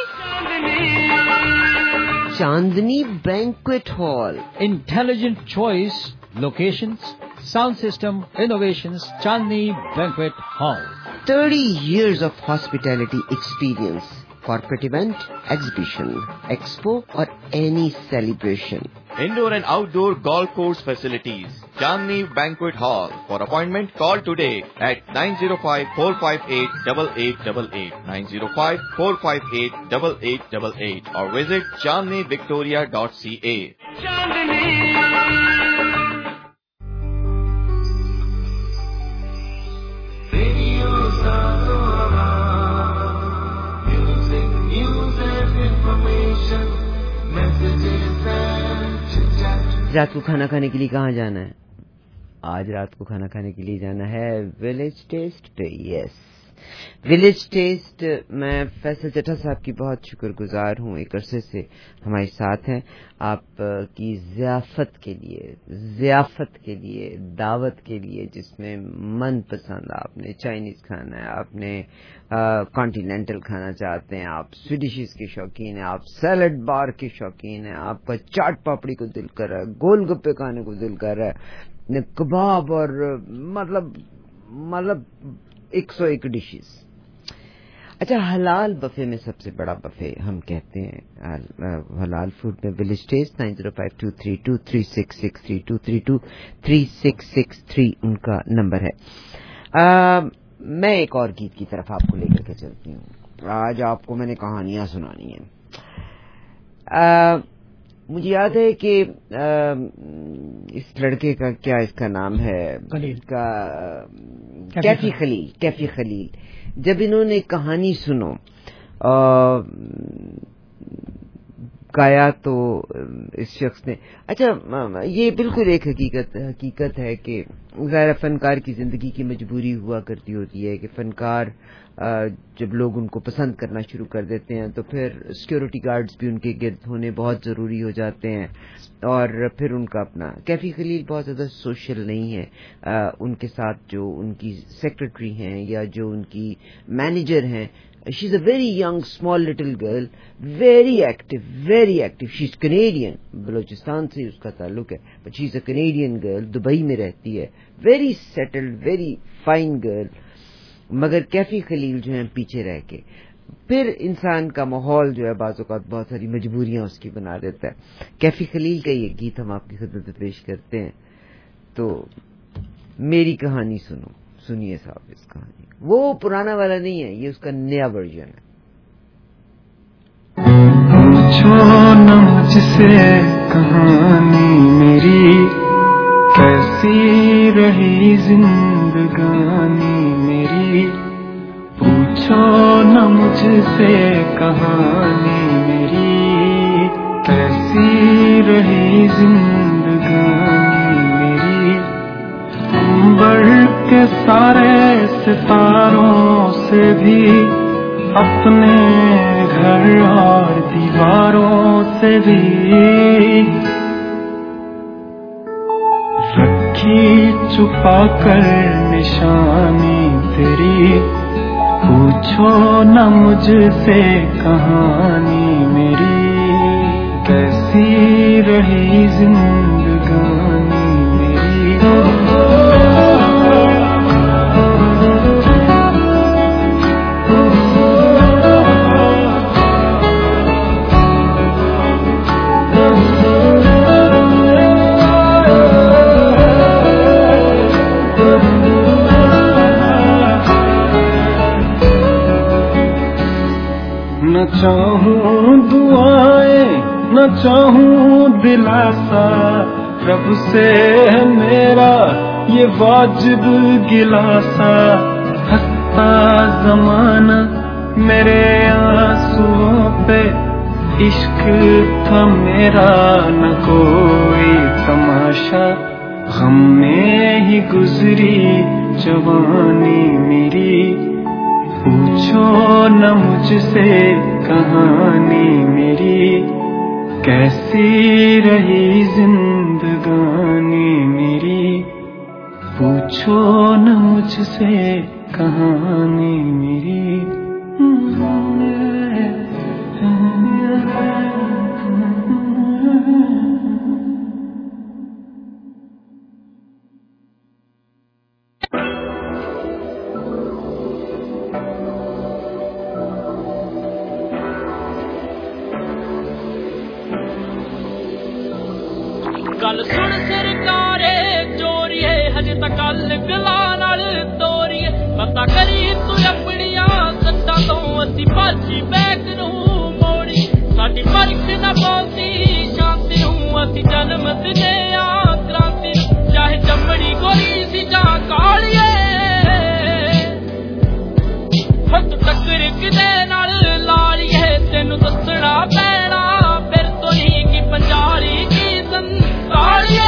Chandni banquet hall, intelligent choice, locations, sound system, innovations, Chandni banquet hall. thirty years of hospitality experience, corporate event, exhibition, expo or any celebration. Indoor and outdoor golf course facilities. Chandni Banquet Hall. For appointment, call today at nine zero five, four five eight, eight eight eight eight, nine zero five, four five eight, eight eight eight eight or visit chandni victoria dot c a. रात को खाना खाने के लिए कहाँ जाना है? आज रात को खाना खाने के लिए जाना है विलेज टेस्ट पे। Yes, village taste. मैं फैसल चट्टा साहब की बहुत शुक्रगुजार हूँ, एक अरसे से हमारे साथ हैं। आप की ज़ियाफत के लिए ज़ियाफत के लिए दावत के लिए, जिसमें मन पसंद आपने चाइनीज़ खाना है, आपने कॉन्टिनेंटल खाना चाहते हैं, आप स्वीडिशेस के शौकीन हैं, आप सैलड बार के शौकीन हैं, आपका चाट पापड़ी को दिल कर रहा है, गोलगप्पे खाने को दिल कर रहा है, कबाब और मतलब मतलब एक सौ एक डिशेस। अच्छा, हलाल बफे में सबसे बड़ा बफे हम कहते हैं हलाल फूड में village taste. Nine zero five two three two three six six three two three two three six six three उनका नंबर है। आ, मैं एक और गीत की तरफ आपको लेकर के चलती हूँ। आज आपको मैंने कहानियां सुनानी है। आ, मुझे याद है कि आ, इस लड़के का क्या इसका नाम है का कैफी खलील कैफी खलील जब इन्होंने कहानी सुनो गाया तो इस शख्स ने, अच्छा ये बिल्कुल एक हकीकत हकीकत है कि ज़ाहिर फनकार की जिंदगी की मजबूरी हुआ करती होती है कि फनकार जब लोग उनको पसंद करना शुरू कर देते हैं तो फिर सिक्योरिटी गार्ड्स भी उनके गिर्द होने बहुत ज़रूरी हो जाते हैं। और फिर उनका अपना कैफी खलील बहुत ज़्यादा सोशल नहीं है। आ, उनके साथ जो उनकी सेक्रेटरी हैं या जो उनकी मैनेजर हैं, she is a very young small little girl, very active very active she is Canadian, Balochistan से उसका ताल्लुक है, but she is a Canadian girl, Dubai में रहती है, very settled very fine girl. मगर कैफी खलील जो है पीछे रह के, फिर इंसान का माहौल जो है बाज़ औक़ात बहुत सारी मजबूरियां उसकी बना देता है। कैफी खलील का ये गीत हम आपकी खिदमत में पेश करते हैं। तो मेरी कहानी सुनो, सुनिए साहब इस कहानी, वो पुराना वाला नहीं है, ये उसका नया वर्जन है। पूछो न मुझसे कहानी मेरी, कैसी रही जिंदगानी मेरी। पूछो न मुझसे कहानी मेरी, कैसी रही जिंदगानी मेरी। अंबर के सारे सितारों से भी, अपने घर और दीवारों से भी, रखी छुपा कर निशानी तेरी। पूछो न मुझसे कहानी मेरी, कैसी रही जिंदगानी मेरी। न चाहूं दुआएं न चाहूं दिलासा, रब से है मेरा ये वाजिब गिलासा, हंसता जमाना मेरे आंसुओं पे, इश्क था मेरा न कोई तमाशा, गम में ही गुजरी जवानी मेरी, पूछो न मुझसे कहानी मेरी, कैसी रही जिंदगानी मेरी, पूछो न मुझसे कहानी मेरी। गल सुन सरकारे चोरीए हजे तक गल गला नाल तोरीए, पता करी तू अपनिया सत्ता तो असी भाजी बैग नू मोड़ी, साडी परख न पाउंदी शांति नू, असी जन्म दिने आ क्रांति नू, चाहे चमड़ी गोरी सी जा कालिए, हथ टक्कर किदे नाल लालिए, तेनू दसना पैना फिर तो नहीं कि पंजारी की संसारिए।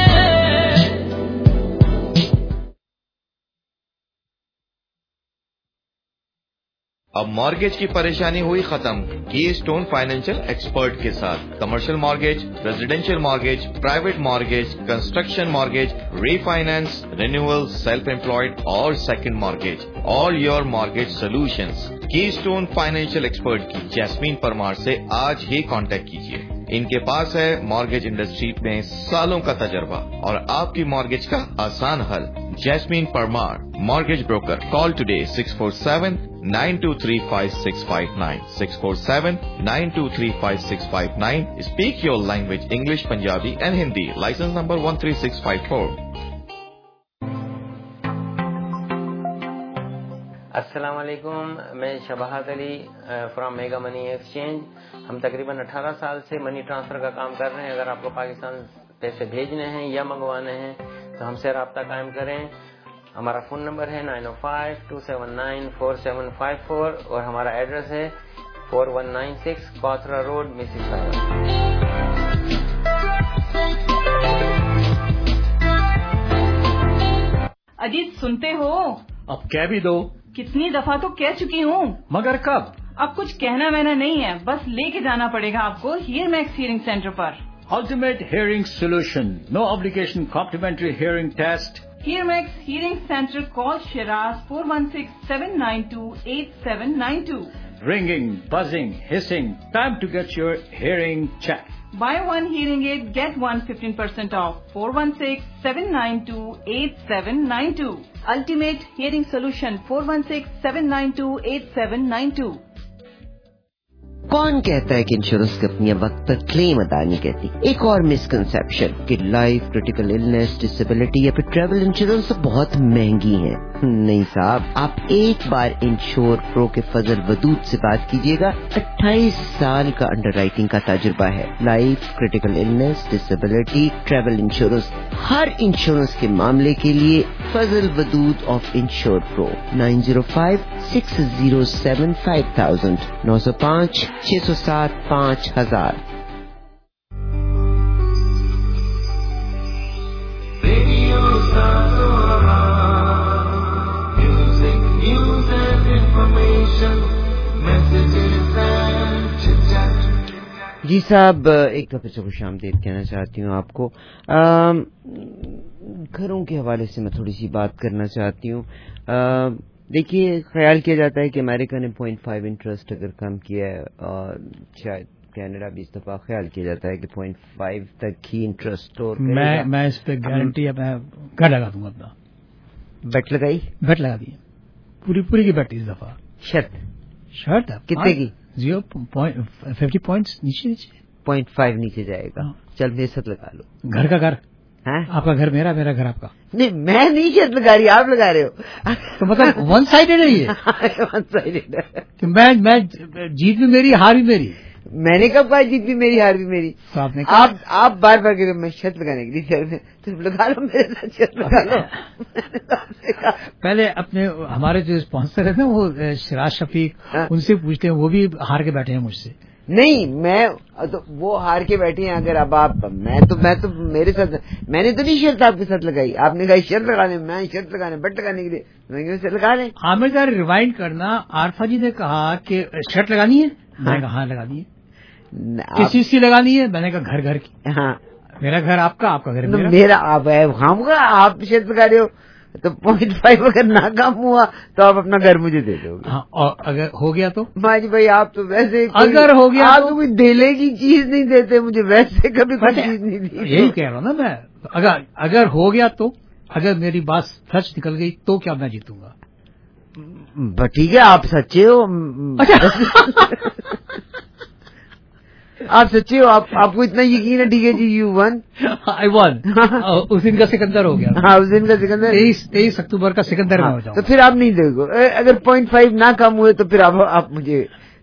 अब मॉर्गेज की परेशानी हुई खत्म की स्टोन फाइनेंशियल एक्सपर्ट के साथ। Commercial mortgage, residential mortgage, private mortgage, construction mortgage, refinance, renewal, self employed और second mortgage, all your mortgage solutions. Keystone financial expert की जैस्मीन परमार से आज ही कांटेक्ट कीजिए। इनके पास है मॉर्गेज इंडस्ट्री में सालों का तजर्बा और आपकी मॉर्गेज का आसान हल। Jasmine Parmar, mortgage broker. Call today six four seven nine two three five six five nine, six four seven nine two three five six five nine. Speak your language English, Punjabi and Hindi. Licence number one three six five four. अस्सलाम वालेकुम, मैं Shabahat Ali from mega money exchange. हम तकरीबन अठारह साल से money transfer का काम कर रहे हैं। अगर आपको पाकिस्तान पैसे भेजने हैं या मंगवाने हैं तो हमसे रब्ता कायम करें। हमारा फ़ोन नंबर है nine O five two seven nine four seven five four और हमारा एड्रेस है four one nine six Cawthra road, Mississauga. Ajit सुनते हो? अब कह भी दो। कितनी दफा तो कह चुकी हूँ। मगर कब? अब कुछ कहना वहना नहीं है, बस लेके जाना पड़ेगा आपको हियर मैक्स हियरिंग सेंटर पर। Ultimate hearing solution, no obligation complimentary hearing test. Here Max Hearing Center, call Shiraz four one six seven nine two eight seven nine two. Ringing, buzzing, hissing, time to get your hearing checked. Buy one hearing aid, get one fifteen percent off. four one six seven nine two eight seven nine two. Ultimate Hearing Solution, four one six seven nine two eight seven nine two. कौन कहता है कि insurance कंपनियां वक्त पर claim अदा नहीं करती? एक और मिसकंसेप्शन कि लाइफ, क्रिटिकल इलनेस, डिसेबिलिटी या फिर ट्रैवल इंश्योरेंस बहुत महंगी है। नहीं साहब, आप एक बार इंश्योर प्रो के फजल वदूद से बात कीजिएगा। अट्ठाईस साल का अंडरराइटिंग का तजुर्बा है। Life, critical illness, disability, travel insurance, हर इंश्योरेंस के मामले के लिए Fazal Wadood of insure pro. Nine zero five six zero seven five thousand, नौ सौ पाँच छह सौ सात पाँच हजार। जी साहब, एक दफे से खुश आमदीद कहना चाहती हूँ आपको। घरों के हवाले से मैं थोड़ी सी बात करना चाहती हूँ। देखिए, ख्याल किया जाता है कि अमेरिका ने पॉइंट फाइव इंटरेस्ट अगर कम किया है और शायद कनाडा भी इस दफा ख्याल किया जाता है कि पॉइंट फाइव तक ही इंटरेस्ट। और मैं मैं इस पे गारंटी मैं घर लगा दूंगा अपना। बेट लगाई? बेट लगा दी पूरी पूरी की बेट इस दफा। शर्त शर्त है कितने की? जीरो पॉइंट फिफ्टी पॉइंट नीचे नीचे पॉइंट फाइव नीचे जाएगा। चल मेरे साथ लगा लो। घर का घर है? आपका घर मेरा, मेरा घर आपका। नहीं, मैं नहीं शर्त लगा रही, आप लगा रहे हो। तो मतलब वन साइडेड है ये? वन साइडेड है। मैं मैं जीत भी मेरी, हार भी मेरी। میں نے کب کہا جیت بھی میری ہار بھی میری؟ تو آپ نے آپ آپ بار بار کہتے میں شرط لگانے کے لیے تو لگا لو میرے ساتھ شرط لگا لو. پہلے اپنے ہمارے جو اسپانسر ہیں نا وہ شراز شفیق ان سے پوچھتے ہیں, وہ بھی ہار کے بیٹھے ہیں مجھ سے. نہیں میں تو وہ ہار کے بیٹھے ہیں. اگر اب آپ میں تو میں تو میرے ساتھ میں نے تو نہیں شرط آپ کے ساتھ لگائی. آپ نے کہا شرط لگانے, میں شرط لگانے بٹ لگانے کے لیے میں سے لگا لیں. عامر صاحب ریوائنڈ کرنا, عارفہ جی نے کہا کہ شرط لگانی ہے, میں نے کہا ہاں لگانی ہے. کس چیز کی لگانی ہے؟ میں نے کہا گھر گھر کی. ہاں میرا گھر آپ کا, آپ کا گھر میرا. میرا آپ ہم کا آپ شرط لگا رہے ہو تو پوائنٹ فائیو اگر ناکام ہوا تو آپ اپنا گھر مجھے دے دو گے. ہاں اور اگر ہو گیا تو ماجی بھائی آپ تو ویسے اگر ہو گیا آپ تو کوئی دھیلے کی چیز نہیں دیتے مجھے, ویسے کبھی کوئی چیز نہیں دی. یہی کہہ رہا ہوں نا میں, اگر اگر ہو گیا تو, اگر میری بات سچ نکل گئی تو کیا میں جیتوں گا؟ ٹھیک ہے آپ سچے ہو, آپ سچے ہو, آپ آپ کو اتنا یقین ہے. ٹھیک ہے جی یو ون آئی ون. اس دن کا سکندر ہو گیا. ہاں اس دن کا سکندر تیئیس تیئیس اکتوبر کا سکندر میں ہو جاؤں. تو پھر آپ نہیں دے گو. اگر پوائنٹ فائیو نہ کم ہوئے تو پھر آپ آپ مجھے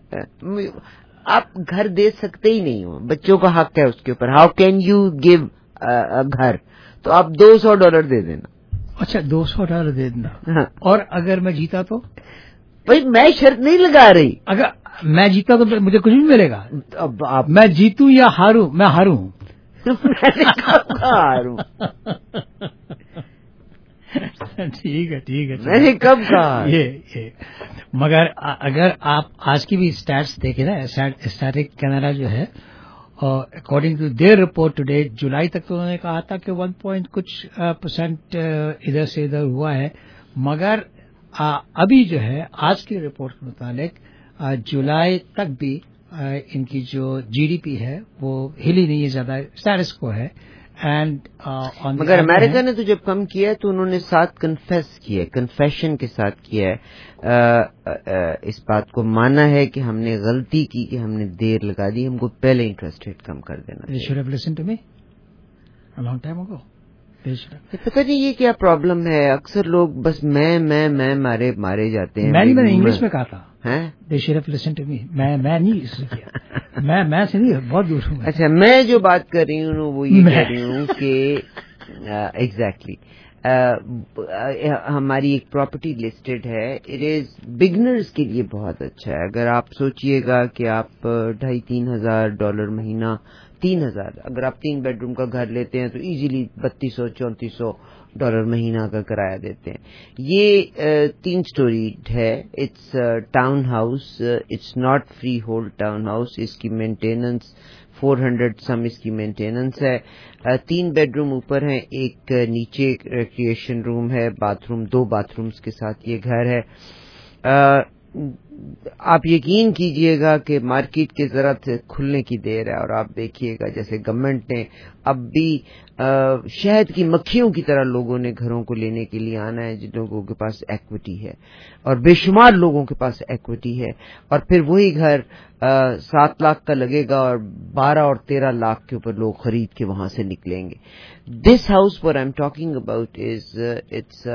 آپ گھر دے سکتے ہی نہیں ہو. بچوں کا حق ہے اس کے اوپر. ہاؤ کین یو گیو گھر؟ تو آپ دو سو ڈالر دے دینا. اچھا دو سو ڈالر دے دینا. اور اگر میں جیتا تو بھائی میں شرط نہیں لگا رہی. اگر میں جیتا تو مجھے کچھ بھی ملے گا. اب آپ میں جیتوں یا ہاروں؟ میں ہاروں. ہاروں ٹھیک ہے ٹھیک ہے. میں نے کب کہا یہ مگر اگر آپ آج کی بھی اسٹیٹس دیکھیں نا, اسٹیٹک کینیڈا جو ہے according to their report today, جولائی تک تو انہوں نے کہا تھا کہ ون پوائنٹ کچھ پرسینٹ ادھر سے ادھر ہوا ہے, مگر ابھی جو ہے آج کی رپورٹ کے مطابق جولائی تک بھی ان کی جو جی ڈی پی ہے وہ ہلی نہیں ہے, زیادہ اسٹیٹس کو ہے. اینڈ مگر امریکہ نے تو جب کم کیا ہے تو انہوں نے ساتھ کنفیس کیا ہے, کنفیشن کے ساتھ کیا ہے, اس بات کو مانا ہے کہ ہم نے غلطی کی کہ ہم نے دیر لگا دی, ہم کو پہلے انٹرسٹ ریٹ کم کر دینا. پتہ نہیں یہ کیا پرابلم ہے, اکثر لوگ بس میں میں میں مارے مارے جاتے ہیں. میں نے انگلش میں کہا تھا they should have listen to me. میں میں نہیں اس نے کیا, میں میں سے نہیں, بہت دور ہوں. اچھا میں جو بات کر رہی ہوں وہ یہ کہہ رہی ہوں کہ ایگزیکٹلی ہماری ایک پراپرٹی لسٹڈ ہے. اٹ از بگنرز کے لیے بہت اچھا ہے. اگر آپ سوچئے گا کہ آپ ڈھائی تین ہزار ڈالر مہینہ, تین ہزار اگر آپ تین بیڈ روم کا گھر لیتے ہیں تو ایزیلی بتیس سو چونتیس سو ڈالر مہینہ کا کرایہ دیتے ہیں. یہ تین سٹوریڈ ہے. It's town house, it's not freehold town house. اس کی مینٹیننس فور ہنڈریڈ سم اس کی مینٹیننس ہے. تین بیڈ روم اوپر ہیں, ایک نیچے ریکریشن روم ہے, باتھ روم, دو باتھ رومز کے ساتھ یہ گھر ہے. آپ یقین کیجئے گا کہ مارکیٹ کے ذرا سے کھلنے کی دیر ہے, اور آپ دیکھیے گا جیسے گورنمنٹ نے اب بھی شہد کی مکھیوں کی طرح لوگوں نے گھروں کو لینے کے لیے آنا ہے جن لوگوں کے پاس ایکوٹی ہے, اور بے شمار لوگوں کے پاس ایکوٹی ہے, اور پھر وہی گھر سات لاکھ کا لگے گا اور بارہ اور تیرہ لاکھ کے اوپر لوگ خرید کے وہاں سے نکلیں گے. This house for I am talking about is it's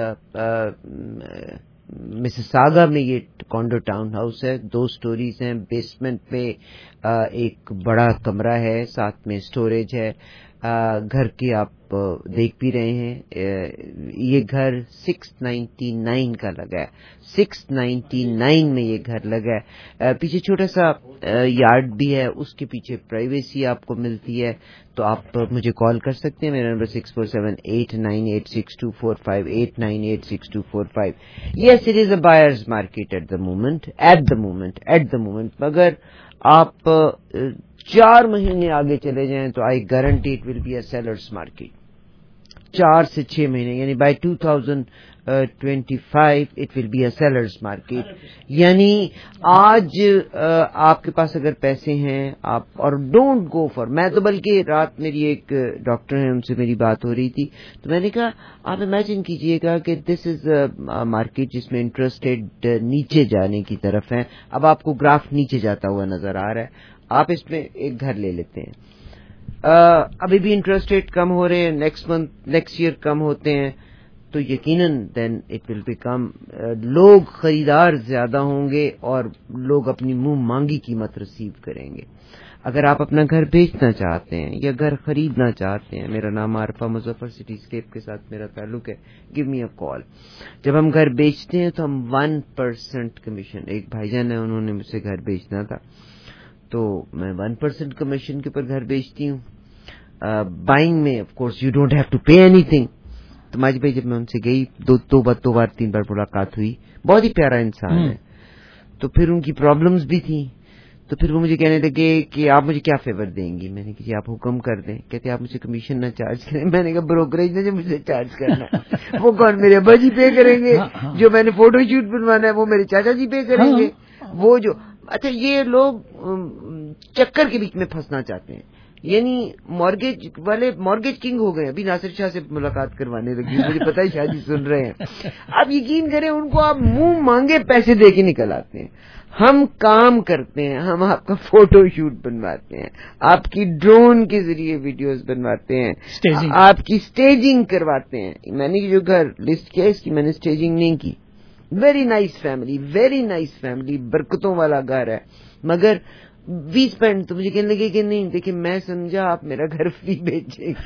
Mississauga میں یہ کانڈو ٹاؤن ہاؤس ہے. دو سٹوریز ہیں, بیسمنٹ میں ایک بڑا کمرہ ہے, ساتھ میں سٹوریج ہے. گھر کے آپ دیکھ بھی رہے ہیں. یہ گھر سکس نائنٹی نائن کا لگا ہے, سکس نائنٹی نائن میں یہ گھر لگا ہے. پیچھے چھوٹا سا یارڈ بھی ہے, اس کے پیچھے پرائیویسی آپ کو ملتی ہے. تو آپ مجھے کال کر سکتے ہیں, میرا number six four seven eight nine eight six two four five eight nine eight six two four five. Yes it is a buyer's market at the moment at the moment at the moment مگر آپ چار مہینے آگے چلے جائیں تو I guarantee it will be a seller's market. چار سے چھ مہینے یعنی by two thousand twenty five it will be a seller's market. یعنی آج آپ کے پاس اگر پیسے ہیں آپ اور ڈونٹ گو فار, میں تو بلکہ رات میری ایک ڈاکٹر ہیں ان سے میری بات ہو رہی تھی تو میں نے کہا آپ امیجن کیجئے گا کہ دس از مارکیٹ جس میں انٹرسٹ ریٹ نیچے جانے کی طرف ہے. اب آپ کو گراف نیچے جاتا ہوا نظر آ رہا ہے, آپ اس میں ایک گھر لے لیتے ہیں. ابھی بھی انٹرسٹ ریٹ کم ہو رہے ہیں, نیکسٹ منتھ نیکسٹ ایئر کم ہوتے ہیں. تو یقیناً دین اٹ ول بیکم لوگ خریدار زیادہ ہوں گے اور لوگ اپنی منہ مانگی قیمت ریسیو کریں گے. اگر آپ اپنا گھر بیچنا چاہتے ہیں یا گھر خریدنا چاہتے ہیں, میرا نام عارفہ مظفر, سٹی اسکیپ کے ساتھ میرا تعلق ہے, گیو می اے کال. جب ہم گھر بیچتے ہیں تو ہم ون پرسینٹ کمیشن, ایک بھائی جان ہے انہوں نے مجھ سے گھر بیچنا تھا تو میں ون پرسینٹ کمیشن کے اوپر گھر بیچتی ہوں. بائنگ میں of course you don't have to pay anything. تو ماجد بھائی جب میں ان سے گئی دو دو بار دو بار تین بار ملاقات ہوئی, بہت ہی پیارا انسان ہے. تو پھر ان کی پرابلمز بھی تھیں, تو پھر وہ مجھے کہنے لگے کہ آپ مجھے کیا فیور دیں گی. میں نے کہا جی آپ حکم کر دیں. کہتے آپ مجھے کمیشن نہ چارج کریں. میں نے کہا بروکریج نے جو مجھے چارج کرنا ہے وہ کون, میرے ابا جی پے کریں گے, جو میں نے فوٹو شوٹ بنوانا ہے وہ میرے چاچا جی پے کریں گے, وہ جو اچھا یہ لوگ چکر کے بیچ میں پھنسنا چاہتے ہیں. یعنی مارگیج والے مارگیج کنگ ہو گئے. ابھی ناصر شاہ سے ملاقات کروانے لگی, مجھے پتا ہے شاہ جی سن رہے ہیں. آپ یقین کریں ان کو آپ منہ مانگے پیسے دے کے نکل آتے ہیں. ہم کام کرتے ہیں, ہم آپ کا فوٹو شوٹ بنواتے ہیں, آپ کی ڈرون کے ذریعے ویڈیوز بنواتے ہیں, آپ کی سٹیجنگ کرواتے ہیں. میں نے جو گھر لسٹ کیا اس کی میں نے سٹیجنگ نہیں کی. Very nice family, very nice family, برکتوں والا گھر ہے. مگر وی اسپینڈ تو مجھے کہنے لگے کہ نہیں دیکھیں میں سمجھا آپ میرا گھر فری بیچیں گے.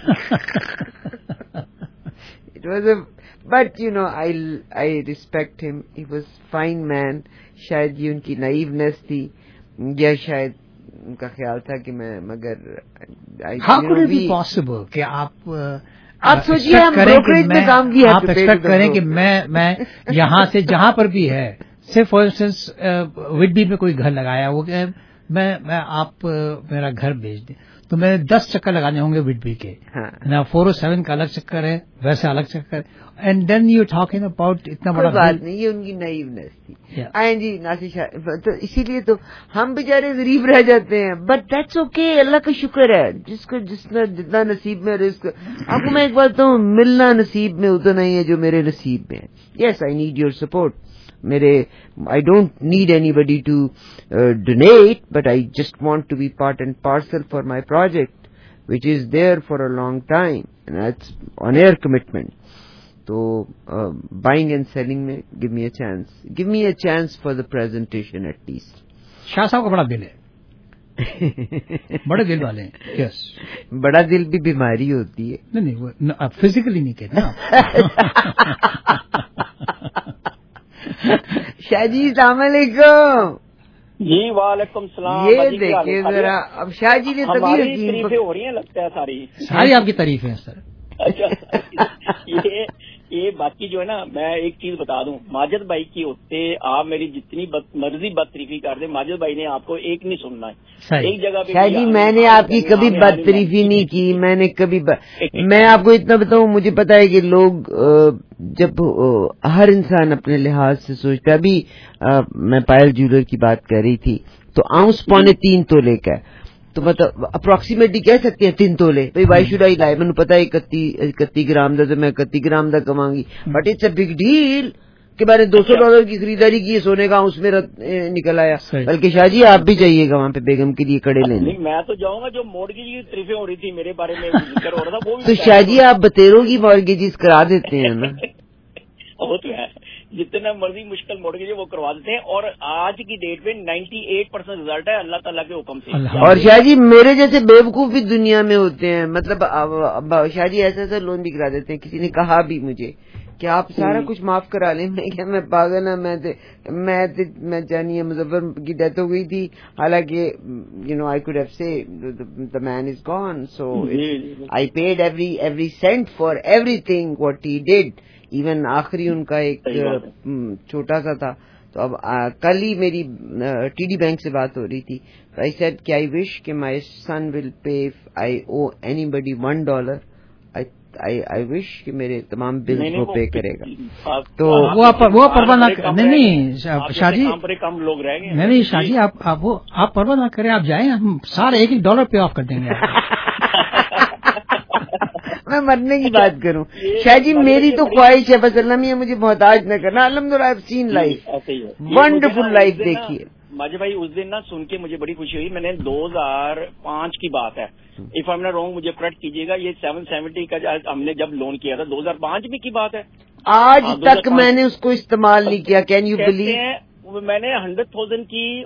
It was a but you know I I respect him, he was fine مین. شاید یہ ان کی نائیونیس تھی یا شاید ان کا خیال تھا کہ میں, مگر how could it be possible کہ آپ آپ سوچیے ہم بروکریج میں کام بھی آپ ایکسپیکٹ کریں کہ میں میں یہاں سے جہاں پر بھی ہے, صرف فار انسٹنس وڈبی میں کوئی گھر لگایا وہ میں میں آپ میرا گھر بھیج دیں تو میں دس چکر لگانے ہوں گے وڈبی کے. فور او سیون کا الگ چکر ہے, ویسے الگ چکر, and then you talking about اتنا بڑا بات نہیں. یہ ان کی نائیونیس تھی. آئیں جی ناصر شاہ, تو اسی لیے تو ہم بیچارے غریب رہ جاتے ہیں. بٹ دیٹس اوکے, اللہ کا شکر ہے جس کو جس نے جتنا نصیب میں رزق. آپ کو میں ایک بات بتاؤں, ملنا نصیب میں اتنا ہی ہے جو میرے نصیب میں ہے. Yes I need your support. میرے I don't need anybody to donate, but I just want to be part and parcel for my project which is there for a long time and that's on year commitment. تو buying and selling میں give me a chance, give me a chance for the presentation at least. Shah صاحب کا بڑا دل ہے, بڑے دل والے ہیں. یس, بڑا دل بھی بیماری ہوتی ہے. نہیں نہیں وہ فزیکلی نہیں کہتے نا. شاہ جی السلام علیکم. جی وعلیکم السلام. یہ دیکھیے ذرا, اب شاہ جی نے ہماری تعریفیں ہو رہی ہیں لگتا ہے ساری ساری آپ کی تعریفیں ہیں سر. یہ یہ باقی جو ہے نا, میں ایک چیز بتا دوں, ماجد بھائی کی ہوتے آپ میری جتنی مرضی بدتریفی کر دیں, ماجد بھائی نے آپ کو ایک نہیں سننا ہے. ایک جگہ پہ شاہ جی میں نے آپ کی کبھی بدتریفی نہیں کی. میں نے کبھی میں آپ کو اتنا بتاؤں, مجھے پتا ہے کہ لوگ جب ہر انسان اپنے لحاظ سے سوچتا ہے. ابھی میں پائل جیولر کی بات کر رہی تھی تو آؤنس پونے تین تولے کا ہے, تو مطلب اپروکسیمیٹلی کہہ سکتے ہیں تین تولے. بھائی وائی شوڈ آئی لائے, مجھے پتا ہے اکتی اکتی گرام دا تو میں اکتی گرام دا کماں گی, but it's a big deal کہ میں نے دو سو ڈالر کی خریداری کی, سونے کا اس میرا نکل آیا. بلکہ شاہ جی آپ بھی چاہیے گا وہاں پہ بیگم کے لیے کڑے لینے. میں تو جاؤں گا, جو مورگیج کی تعریفیں ہو رہی تھی میرے بارے میں ذکر ہو رہا تھا وہ تو شاہ جی آپ بتیروں کی مورگیجز کرا دیتے ہیں نا. وہ تو ہے, جتنا مرضی مشکل مورگیج وہ کروا دیتے ہیں, اور آج کی ڈیٹ میں نائنٹی ایٹ پرسینٹ ریزلٹ ہے اللہ تعالیٰ کے حکم سے. اور شاہ جی میرے جیسے بیوقوف بھی دنیا میں ہوتے ہیں. مطلب شاہ جی ایسا ایسا لون بھی کرا دیتے ہیں. کسی نے کہا بھی مجھے کہ آپ سارا کچھ معاف کرا لیں. میں کیا میں پاگل ہوں, میں میں میں جانی مظفر کی ڈیتھ ہو گئی تھی, حالانکہ you know I could have say the man is gone, so I paid every every cent for everything what he did. Even آخری ان کا ایک چھوٹا سا تھا. تو اب کل ہی میری ٹی ڈی بینک سے بات ہو رہی تھی. آئی سیڈ کہ آئی وش کہ my son will pay I owe anybody one dollar. I wish کہ میرے تمام بل کو پے کرے گا. تو وہ پرواہ نہ کریں. نہیں نہیں شاہ جی, کم لوگ رہ گئے. نہیں نہیں شاہ جی آپ وہ آپ پرواہ نہ کریں, آپ جائیں, ہم سارے ایک ایک ڈالر پے آف کر دیں گے. میں مرنے کی بات کروں شاہ جی, میری تو خواہش ہے بس اللہ میاں مجھے محتاج نہ کرنا. الحمدللہ I have seen life, wonderful life دیکھی ہے. ماجد بھائی اس دن نا سن کے مجھے بڑی خوشی ہوئی. میں نے دو ہزار پانچ کی بات ہے, if I am not wrong مجھے کریکٹ کیجیے گا, یہ سیون سیونٹی کا ہم نے جب لون کیا تھا دو ہزار پانچ میں کی بات ہے. آج تک میں نے اس کو استعمال نہیں کیا. Can you believe? میں نے ہنڈریڈ تھاؤزینڈ کی